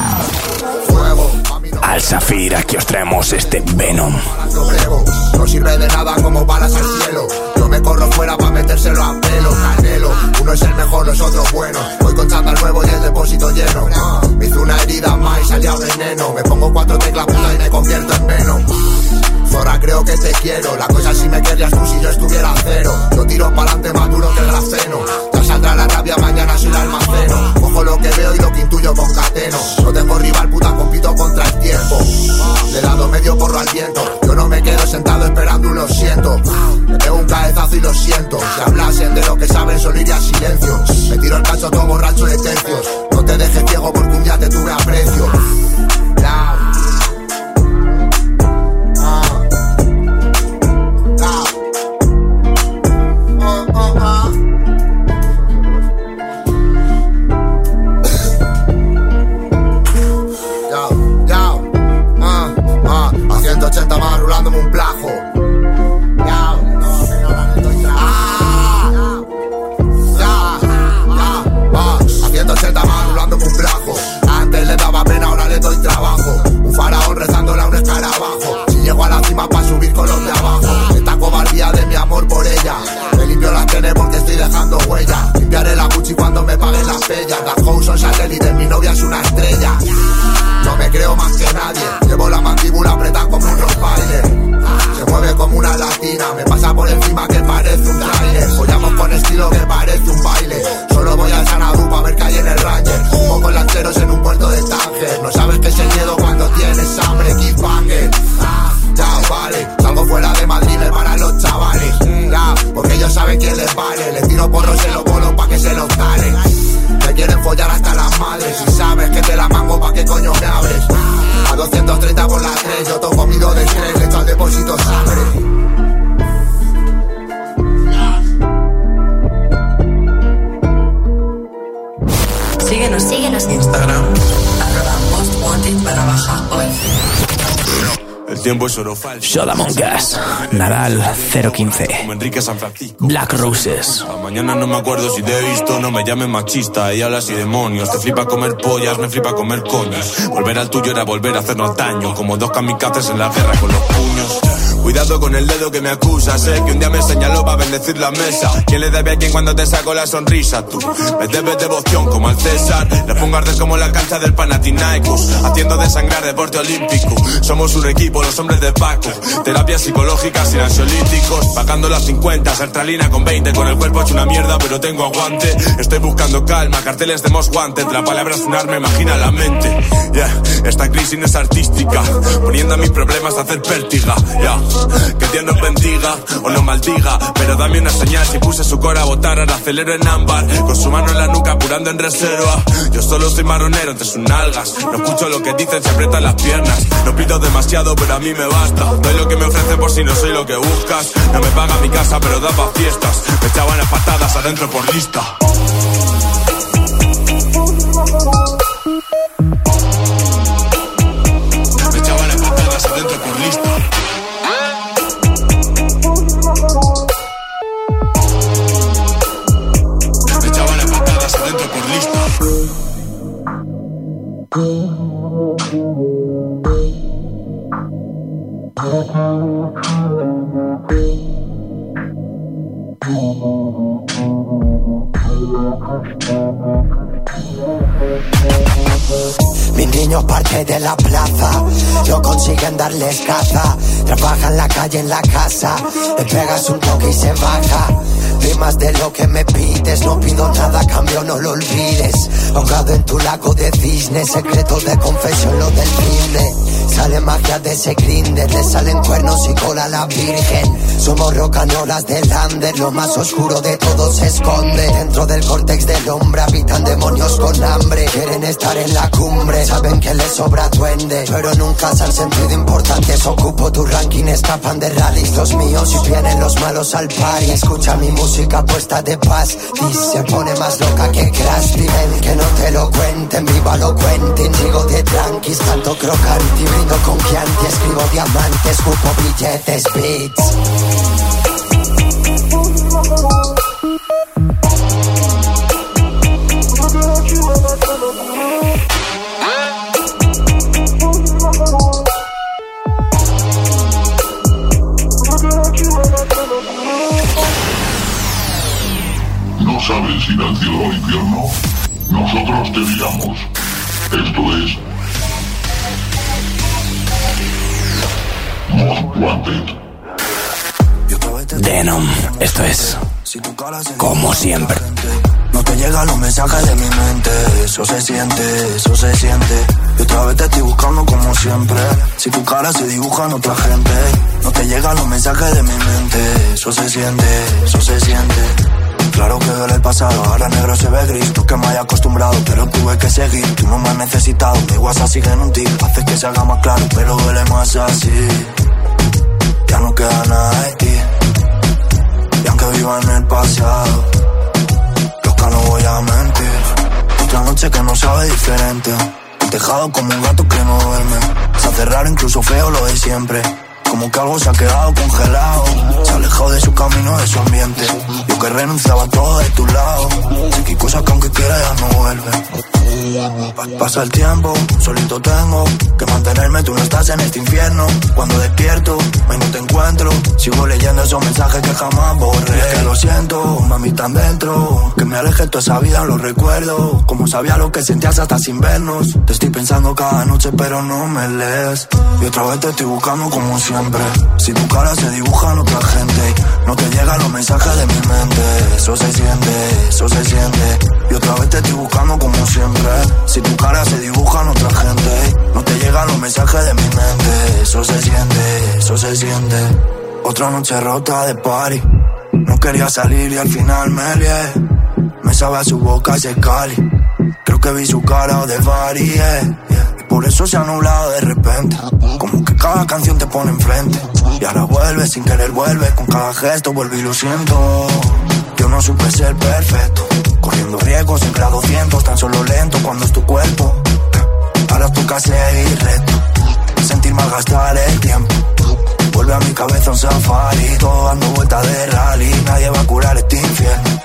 Al Zafir, aquí os traemos este Venom. No sirve de nada como balas al cielo. Yo me corro fuera pa' metérselo a pelo. Canelo, uno es el mejor, los otros buenos. Voy con chándal nuevo y el depósito lleno. Me hizo una herida más y salía veneno. Me pongo cuatro teclas puta y me convierto en Venom. Zorra, creo que te quiero. La cosa si me querías tú si yo estuviera cero. Yo tiro pa'lante más duro que el grafeno. Ya saldrá la rabia, mañana soy el almaceno. Cojo lo que veo y lo que intuyo concateno. No tengo rival, puta, compito contra el tiempo. Le he dado medio porro al viento. Yo no me quedo sentado esperando y lo siento. Me pego un cabezazo y lo siento. Si hablasen de lo que saben solo iría a silencio. Me tiro el cacho todo borracho de tercios. No te dejes ciego porque un día te tuve aprecio. Ya. ciento ochenta más rulándome un plajo. Ya, ah, ya, ya, ah, a ciento ochenta más rulándome un plajo. Antes le daba pena, ahora le doy trabajo. Un faraón rezándole a un escarabajo. Si llego a la cima pa' subir con los de abajo. Esta cobardía de mi amor por ella. Me limpio las tenes porque estoy dejando huella. Limpiaré la Gucci cuando me paguen las pellas. Las hoes son satélites, mi novia es una estrella. No me creo más que nadie. Llevo la mandíbula apretada como un rottweiler. Se mueve como una latina. Me pasa por encima que parece un trailer. Follamos con estilo que parece un baile. Solo voy al Sanadú pa' ver que hay en el Ranger. Fumo con lancheros en un puerto de Tánger. No sabes qué es el miedo cuando tienes hambre. Keep banger. Ya vale. Salgo fuera de Madrid me paran los chavales. Ya, porque ellos saben quién les vale. Les tiro porros en los bolos pa' que se los calen. Me quieren follar hasta las madres. Si sabes que te la mango, ¿pa' qué coño me abres? A doscientos treinta por las tres. Yo toco comido de estrés. Le echo al depósito sangre. Síguenos, síguenos en Instagram. Arroba Most Wanted barra baja hoy. El tiempo es oro falso. Shodamongas, Nadal cero quince, Black Roses. Mañana no me acuerdo si te he visto, no me llames machista, ella habla así demonios. Te flipa comer pollas, me flipa comer coños. Volver al tuyo era volver a hacernos daño, como dos kamikazes en la guerra con los puños. Cuidado con el dedo que me acusa, sé que un día me señaló para bendecir la mesa. ¿Quién le debe a quién cuando te saco la sonrisa? Tú me debes devoción como al César. Le pongo a arder como la cancha del Panathinaikos, haciendo desangrar deporte olímpico. Somos un equipo, los hombres de Paco. Terapia psicológica sin ansiolíticos. Pagando las cincuenta, sertralina con veinte. Con el cuerpo hecho una mierda pero tengo aguante. Estoy buscando calma, carteles de Most Wanted. La palabra es un arma, imagina la mente. Yeah, esta crisis no es artística, poniendo a mis problemas a hacer pértiga. Yeah. Que Dios nos bendiga o nos maldiga, pero dame una señal. Si puse su cora a botar, ahora acelero en ámbar, con su mano en la nuca apurando en reserva. Yo solo soy maronero entre sus nalgas. No escucho lo que dicen, se apretan las piernas. No pido demasiado, pero a mí me basta. Doy lo que me ofrecen por si no soy lo que buscas. No me paga mi casa, pero da pa' fiestas. Me echaban las patadas adentro por lista. Me echaban las patadas adentro por lista. Me echaban las patadas adentro por lista. Mis niños parte de la plaza, no consiguen darles caza. Trabaja en la calle, en la casa, le pegas un toque y se baja. Di más de lo que me pides, no pido nada a cambio, no lo olvides. Ahogado en tu lago de cisne, secreto de confesión lo del finde. Sale magia de ese grinder, le salen cuernos y cola a la virgen. Somos rocanolas del under, lo más oscuro de todo se esconde. Dentro del córtex del hombre habitan demonios con hambre. Quieren estar en la cumbre, saben que les sobra duende, pero nunca se han sentido importantes. Ocupo tu ranking, escapan de rallies los míos y vienen los malos al party. Escucha mi música puesta de paz y se pone más loca que Crash. Piden que no te lo cuenten, viva lo cuenten. Sigo de tranquis, canto crocante, brindo con Chianti, escribo diamantes, escupo billetes, beats. No sabes ir al cielo o al infierno. Nosotros te digamos. Esto es Most Wanted. Denom, esto es como siempre. No te llegan los mensajes de mi mente, eso se siente, eso se siente. Y otra vez te estoy buscando como siempre. Si tu cara se dibuja en otra gente. No te llegan los mensajes de mi mente, eso se siente, eso se siente. Claro que duele el pasado, ahora negro se ve gris. No que me haya acostumbrado, pero tuve que seguir. Tú no me has necesitado, mi WhatsApp sigue en un tic. Hace que se haga más claro, pero duele más así. Ya no queda nada de ti. Y aunque viva en el pasado, loca, no voy a mentir. Otra noche que no sabe diferente. Dejado como un gato que no duerme. Se hace raro, incluso feo lo de siempre. Como que algo se ha quedado congelado. Se alejó de su camino, de su ambiente. Yo que renunciaba a todo de tu lado. Sé que hay cosas que aunque quiera ya no vuelven. Pasa el tiempo, solito tengo que mantenerme, tú no estás en este infierno. Cuando despierto, ahí no te encuentro. Sigo leyendo esos mensajes que jamás borré. Y es que lo siento, mami, tan dentro. Que me aleje toda esa vida, lo recuerdo. Como sabía lo que sentías hasta sin vernos. Te estoy pensando cada noche, pero no me lees. Y otra vez te estoy buscando como siempre. Si tu cara se dibuja en otra gente, no te llegan los mensajes de mi mente. Eso se siente, eso se siente. Y otra vez te estoy buscando como siempre. Si tu cara se dibuja en otra gente, no te llegan los mensajes de mi mente. Eso se siente, eso se siente. Otra noche rota de party. No quería salir y al final me lié. Me sabe a su boca ese cali. Creo que vi su cara de varié, yeah. Y por eso se ha nublado de repente. Como que cada canción te pone enfrente. Y ahora vuelve sin querer, vuelve. Con cada gesto vuelve y lo siento. Yo no supe ser perfecto. Corriendo riesgos en grado doscientos. Tan solo lento cuando es tu cuerpo. Ahora toca seguir recto. Sentir mal gastar el tiempo. Vuelve a mi cabeza un safari. Todo dando vueltas de rally. Nadie va a curar este infierno.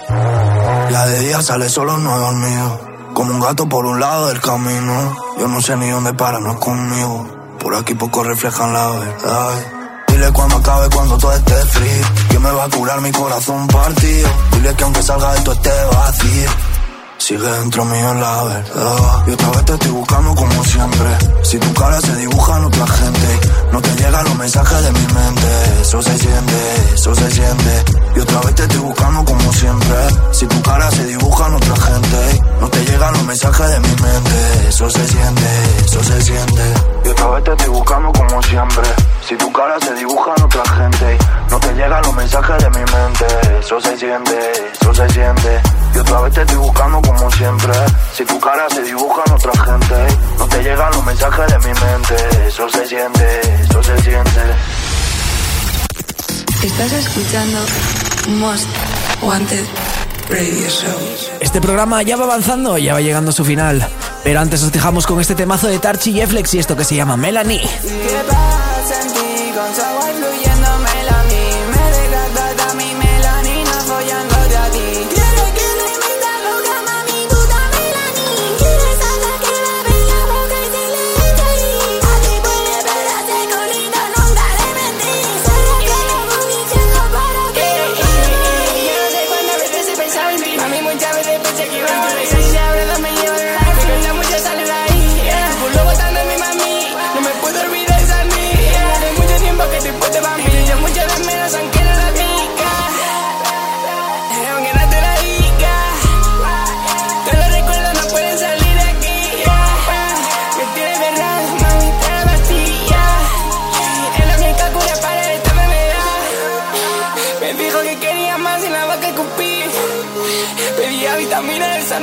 La de día sale solo, no he dormido. Como un gato por un lado del camino. Yo no sé ni dónde para, no es conmigo. Por aquí poco reflejan la verdad. Dile cuando acabe, cuando todo esté frío. Que me va a curar mi corazón partido. Dile que aunque salga de todo esté vacío. Sigue dentro mío la verdad. Y otra vez te estoy buscando como siempre. Si tu cara se dibuja en otra gente, no te llegan los mensajes de mi mente. Eso se siente, eso se siente. Y otra vez te estoy buscando como siempre. Si tu cara se dibuja en otra gente, no te llegan los mensajes de mi mente. Eso se siente, eso se siente. Y otra vez te estoy buscando como siempre. Si tu cara se dibuja en otra gente, no te llegan los mensajes de mi mente. Eso se siente, eso se siente. Y otra vez te estoy buscando como siempre. Si tu cara se dibuja en otra gente, no te llegan los mensajes de mi mente. Eso se siente, eso se siente. Estás escuchando Most Wanted Radio Show. Este programa ya va avanzando, ya va llegando a su final. Pero antes os dejamos con este temazo de Tarchi y Flex y esto que se llama Melanie. ¿Qué pasa en ti? Con su agua fluyendo Melanie. Me dejas toda mi melanina follándote a ti. Quieres que le meta loca, mami, tú da Melanie. Quieres sacar que la ve la boca y se le echa ahí. A ti puede esperarte colita, nunca le mentí. Será que lo voy diciendo para que yo no sé cuántas veces he pensado en ti. Mami, muchas veces pensé que iba a morir. Y ahora me llevo el life.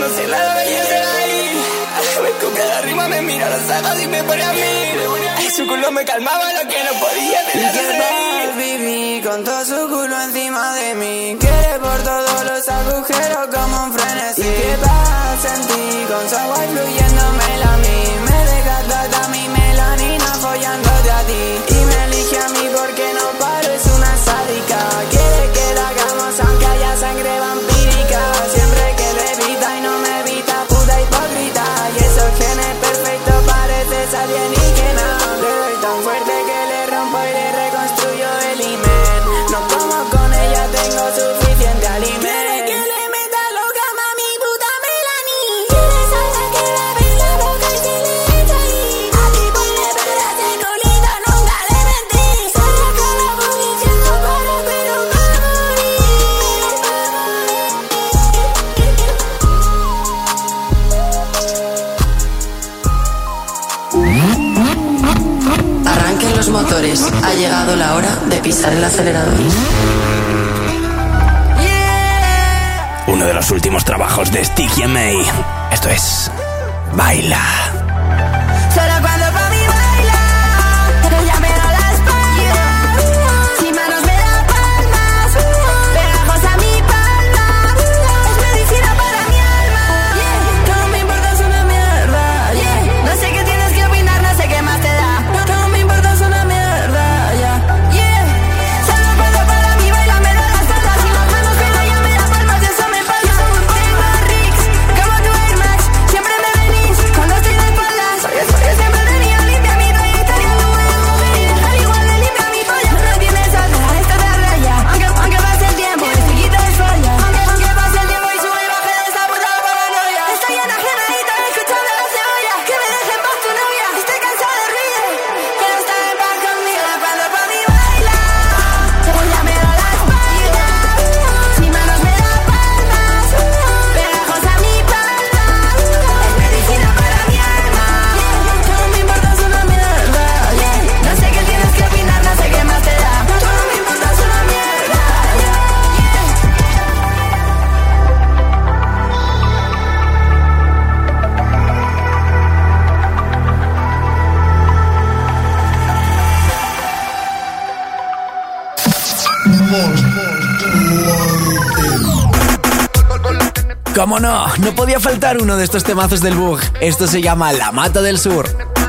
no sé la belleza de ahí. Me copia la rima, me mira los ojos y me pone a mí. Su culo me calmaba lo que no podía tener. Viví con todo su culo encima de mí. Quiere por todos los agujeros como un frenesí. ¿Y qué pasa en ti? Con su agua fluyéndomela a mí. Me deja toda mi melanina follándote a ti. Y me elige a mí porque no paro, es una sádica. Quiere que la hagamos aunque haya sangre vampírica. Siempre que le evita y no me evita, puta hipócrita. Y esos genes perfectos pareces alienígena. Le doy tan fuerte que le rompo y le reconstruyo el himen. No como con ella, tengo suficiente alimento. Quiere que le meta loca, mami, puta Melanie. Quiere saber que la ve en la boca y se le echa ahí. A ti pues le pegas el culito, nunca le mentí. Solo con la voz diciendo para, pero va a morir. Arranquen los motores, ha llegado la hora de pisar el acelerador. Uno de los últimos trabajos de Sticky M A. Esto es Baila. Solo cuando pa' mí baila, ella me da la espalda. Sin manos me da palmas, pegajos a mi palma. Es medicina para mi alma. Yeah. No me importa, es una mierda. Yeah. No sé qué tienes que opinar, no sé qué más te da. No, no me importa, es una mierda. Yeah. Yeah. Solo cuando para mí baila me da la espalda. Sin las manos pero ella me da palmas, y eso me pasa. Tengo Rix, como tu Air Max. Siempre me venís cuando estoy de espaldas. Porque, porque siempre tenía limpia mi trayectoria. No voy a mover, al igual de limpia mi polla. No tienes otra, esto te raya. Aunque, aunque pase el tiempo, estoy quita de falla. Aunque, aunque pase el tiempo y sube y baje de esta puta paranoia. Estoy enajenadita escuchando la cebolla. Que me deje en paz tu novia. Estoy cansada de ruido, quiero estar en paz conmigo. Cuando pa' mí baila, ella me da la espalda. Sin manos me da palmas, pegajos a mi palma. Es medicina para mi alma. No me importa, es una mierda. No sé qué tienes que opinar, no sé qué más te da. No me importa, es una mierda. ¿Cómo no? No podía faltar uno de estos temazos del Bug. Esto se llama La Mata del Sur.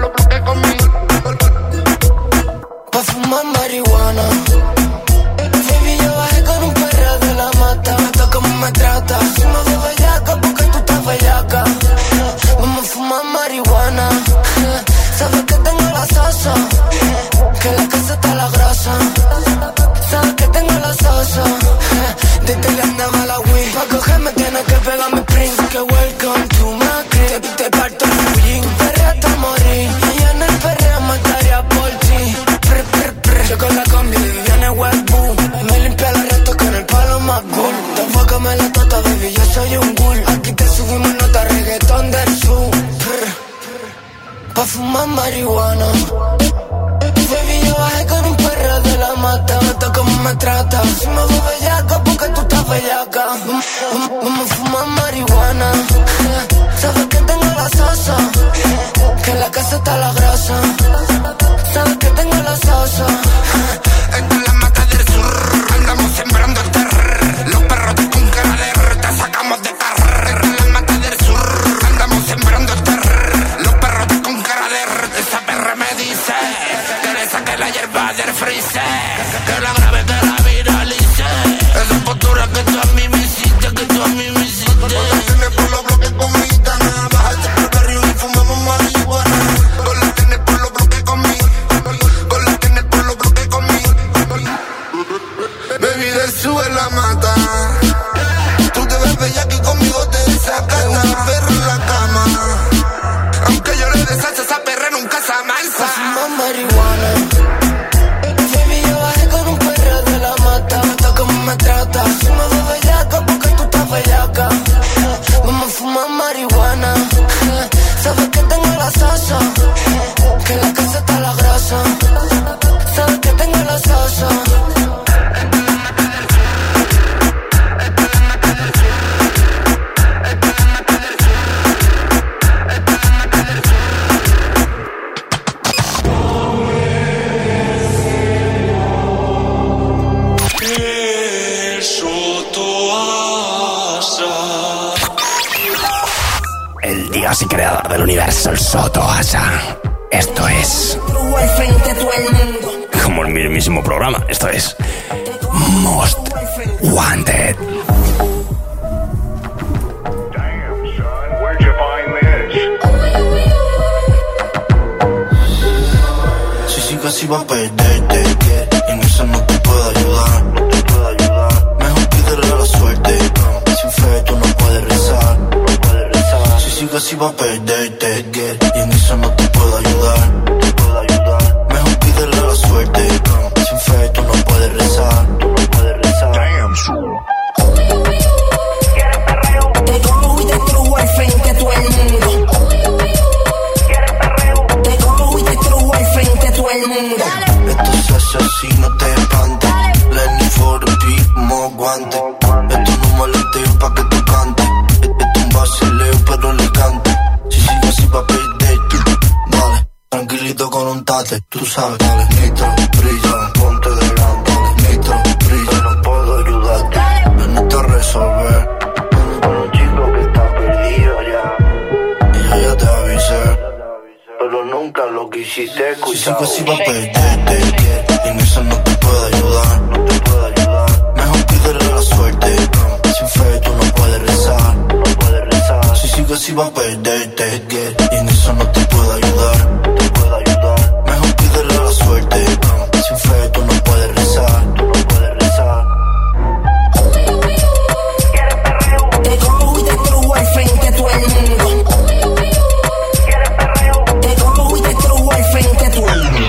Pa' fumar marihuana. Baby, yo bajé con un perro de la mata. Me toca como me trata. Si me veo bellaca porque tú estás bellaca. Vamos a fumar marihuana. Sabes que tengo la salsa, que la casa está la grasa. Sabes que tengo la salsa, de te le andaba la Wii. Pa' cogerme tienes que pegarme print. Que welcome to my crib. Te, te parto el fullín. Perrea hasta morir. Y en el perreo mataría por ti. Prr, prr, prr. Yo con la combi de Viviane Westwood. Me limpia los restos con el palo más cool. Enfócame la tota, baby, yo soy un ghoul. Aquí te subimos nota reggaetón del sur. Prr. Pa' fumar marihuana. Baby, yo bajé con un perro de la mata. Mata como me trata. Si me veo bellaca porque tú estás bellaca. Vamos a fumar marihuana. Sabes que tengo la salsa, que en la casa está la grasa. Sabes que tengo la salsa. Esta es la mata del sur. Andamos sembrando el terror. Los perros con cara de r, te sacamos de carrer. Esta es la mata del sur. Andamos sembrando el terror. Los perros con cara de r. Esa perra me dice que le saque la hierba del freezer, que la grabe, que la viralice. Esa postura que tú a mí me hiciste, que tú a mí me hiciste. Cuando tienes por los bloques con mi cana, bájate por el barrio y fumamos marihuana. Con la tienes por los bloques conmigo. Con la tienes por los bloques conmigo. Baby, del sube la mata. Tú te ves bella que conmigo te desacata. Un perro en la cama. Aunque yo le deshace, esa perra nunca se amansa. Pa' fumar marihuana. Baby, yo bajé con un perro creador del universo, el Soto Asa. Esto es... como el mismísimo programa, esto es... Most Wanted. Si sigo así va a perderte, y en eso no te puedo ayudar, no te puedo ayudar. Mejor pídele la suerte, sin fe tú no puedes rezar, no puedes rezar. Si sigo así va a perderte, y en eso no te puedo ayudar, no te puedo ayudar. Mejor pídele la suerte, sin fe tú no puedes rezar, tú no puedes rezar. Damn, te cojo y te trujo al frente a todo el mundo. Te cojo y te trujo al frente a todo el mundo. Esto se hace así, no te espantes. Lenny for the beat, more guantes. Esto no maleteo pa' que tú cantes. Esto es un vacileo pero elegante. Si sigo así pa' perderte, dale, tranquilito con un tate. Tú sabes, dale, nitro, brilla, ponte delante. Dale, nitro, brilla, no puedo ayudarte. Necesito resolver con un chico que está perdido ya. Y yo ya te avisé, pero nunca lo quisiste escuchar. Si sigo así va a perderte, y en eso no te puedo ayudar, no te puedo ayudar. Mejor pídele la suerte, sin fe tú no puedes rezar, no puedes rezar. Si sigo así va a perderte, y en eso no te puedo ayudar, no te puedo ayudar. Mejor pídele la suerte, sin fe tú no puedes rezar, tú no puedes rezar. Te cojo y te trujo al frente a todo el mundo. Te cojo y te trujo al frente a todo el mundo.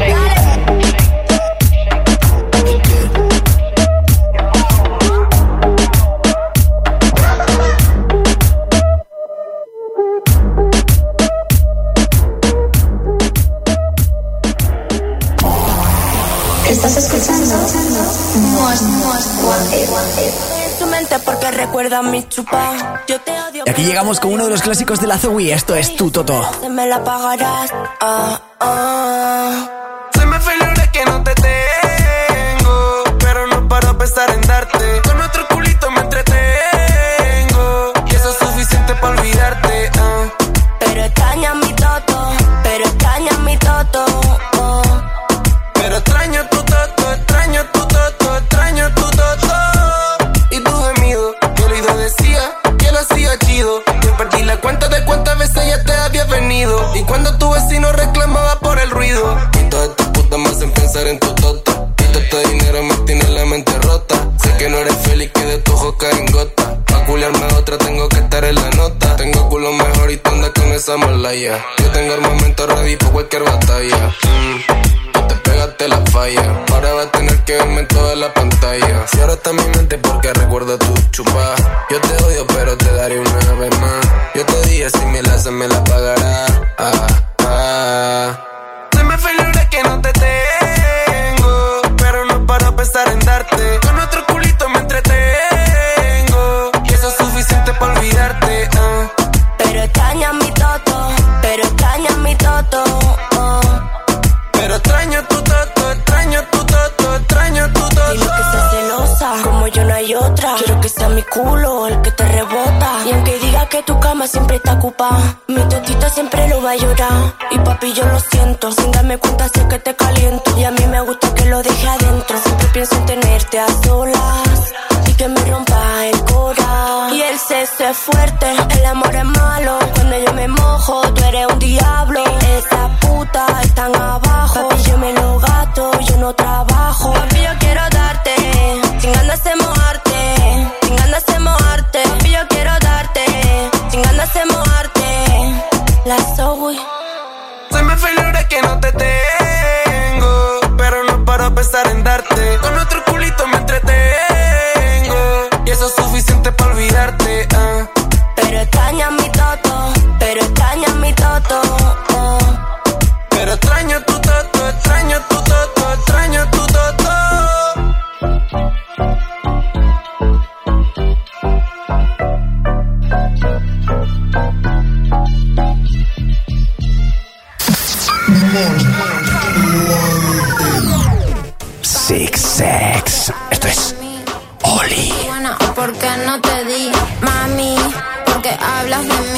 Estás escuchando Most Wanted. Tu mente porque recuerda mi chupa. Yo te odio. Y aquí llegamos con uno de los clásicos de la Zoe. Esto es Tu Toto. Se me la pagarás. Ah, ah. Se me figura que no te tengo, pero no paro a pensar en darte. Con otro culito me entretengo, y eso es suficiente para olvidarte. Uh. Pero extraña mi Toto, pero extraña mi Toto. Oh. Pero extraño tu Toto, extraño tu Toto, extraño tu Toto. Y tu gemido, yo oído decía que lo hacía chido. Yo perdí la cuenta de cuántas veces ya te había venido. Y cuando tu vecino reclamaba por el ruido. Y todas estas putas me hacen pensar en tu Toto. Y todo este dinero me tiene la mente rota. Sé que no eres feliz, que de tu ojos caen gotas. Pa' culiarme a otra tengo que estar en la nota. Tengo culo mejor y tú andas con esa malaya. Yo tengo armamento ready por cualquier batalla. mm. Pégate la falla, ahora va a tener que verme en toda la pantalla. Si ahora está en mi mente porque recuerdo tu chupa. Yo te odio pero te daré una vez más. Yo te dije si me la haces me la pagará. Ah, ah. Se me figura que no te tengo, pero no paro a pensar en darte. Con otro culito me entretengo, y eso es suficiente para olvidarte. Uh. Pero extraña mi Toto, pero extraña mi Toto. Oh. Pero extraño tu Toto, extraño tu Toto, extraño tu Toto. Dile que sea celosa, como yo no hay otra. Quiero que sea mi culo el que te rebota. Y aunque diga que tu cama siempre está ocupada, mi totito siempre lo va a llorar. Y papi yo lo siento, sin darme cuenta sé que te caliento. Y a mí me gusta que lo deje adentro. Siempre pienso en tenerte a solas y que me rompa el corazón. Y el sexo es fuerte, el amor es malo. Cuando yo me mojo, tú eres un diablo. Esa puta están abajo. Papi yo me lo gasto, yo no trabajo. Papi yo quiero darte, sin ganas de mojarte, sin ganas de mojarte. Papi yo quiero darte, sin ganas de mojarte. La Zoe. Se me figura que no te tengo, pero no paro a pensar en darte. Con otro culito me entretengo, y eso es suficiente para olvidarte. Uh. Pero extraña mi Toto, pero extraña mi Toto. Oh. Pero extraño tu Toto, extraño tu Toto, extraño tu Toto. Six Sex. Esto es Oli. Bueno, ¿por qué no te di, mami? Porque hablas de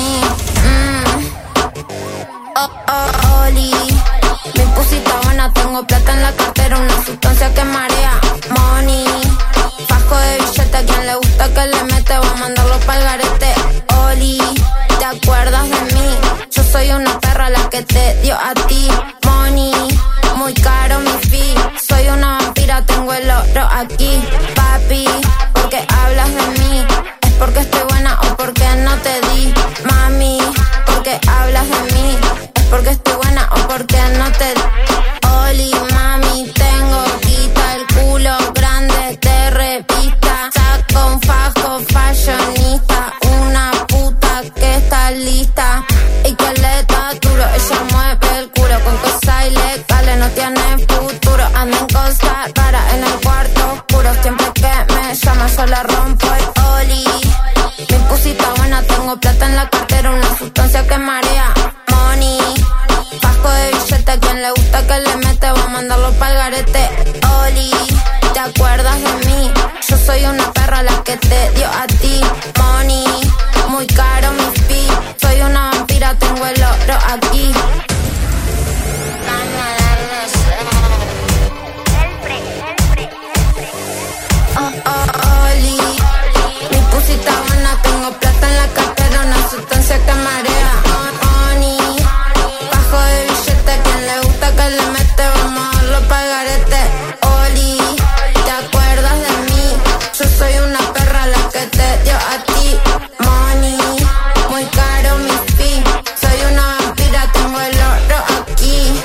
Oh, oh, Oli, mi pusita buena, tengo plata en la cartera, una sustancia que marea. Money, fajo de billete, a quien le gusta que le mete, va a mandarlo pa'l garete. Oli, ¿te acuerdas de mí? Yo soy una perra la que te dio a ti. Money, muy caro mi fee. Soy una vampira, tengo el oro aquí. Papi, ¿por qué hablas de mí? ¿Es porque estoy buena o porque no te di? Mami, ¿por qué hablas de mí? ¿Es porque estoy buena o porque no te di? Oli, mami, tengo quita el culo grande de revista. Saco un fajo fashionista, una puta que está lista y que le da duro. Ella mueve el culo con cosas ilegales, no tiene futuro. Anda en cosas raras en el cuarto oscuro. Siempre que me llama yo la rompo el Oli. Mi pusita buena, tengo plata en la cartera, una sustancia que marea. Money, fajo de billete, a quien le gusta que le mete, va a mandarlo pa'l garete. Oli, ¿te acuerdas de mí? Yo soy una perra la que te dio a ti. Money, muy caro mi fee. Soy una vampira, tengo el oro aquí. Oh, oh, Oli, mi pusita buena, tengo plata en la cartera, una sustancia que marea. Money, bajo de billete, a quien le gusta que le mete, vamos a darlo pa'l garete. Oli, ¿te acuerdas de mí? Yo soy una perra la que te dio a ti. Money, muy caro mi fee. Soy una vampira, tengo el oro aquí.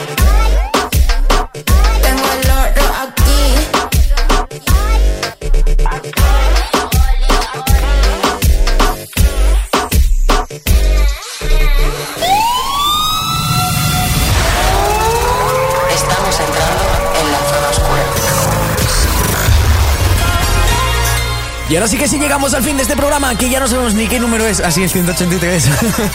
Tengo el oro aquí. Estamos entrando en la zona oscura. Y ahora sí que sí llegamos al fin de este programa, que ya no sabemos ni qué número es. Así es, ciento ochenta y tres.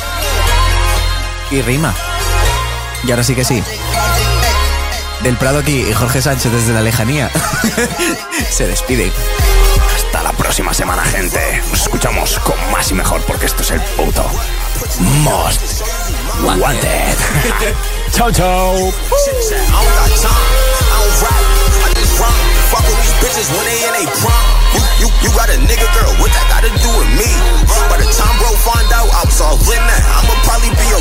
Y rima. Y ahora sí que sí. Del Prado aquí y Jorge Sánchez desde la lejanía. Se despide. Hasta la próxima semana, gente. Nos escuchamos con más y mejor, porque esto es el puto Most Wanted. Chao, chao. Fuck with these bitches when they in they prime. You, you, you got a nigga, girl, what that gotta do with me? By the time bro find out, I was all in that. I'ma probably be a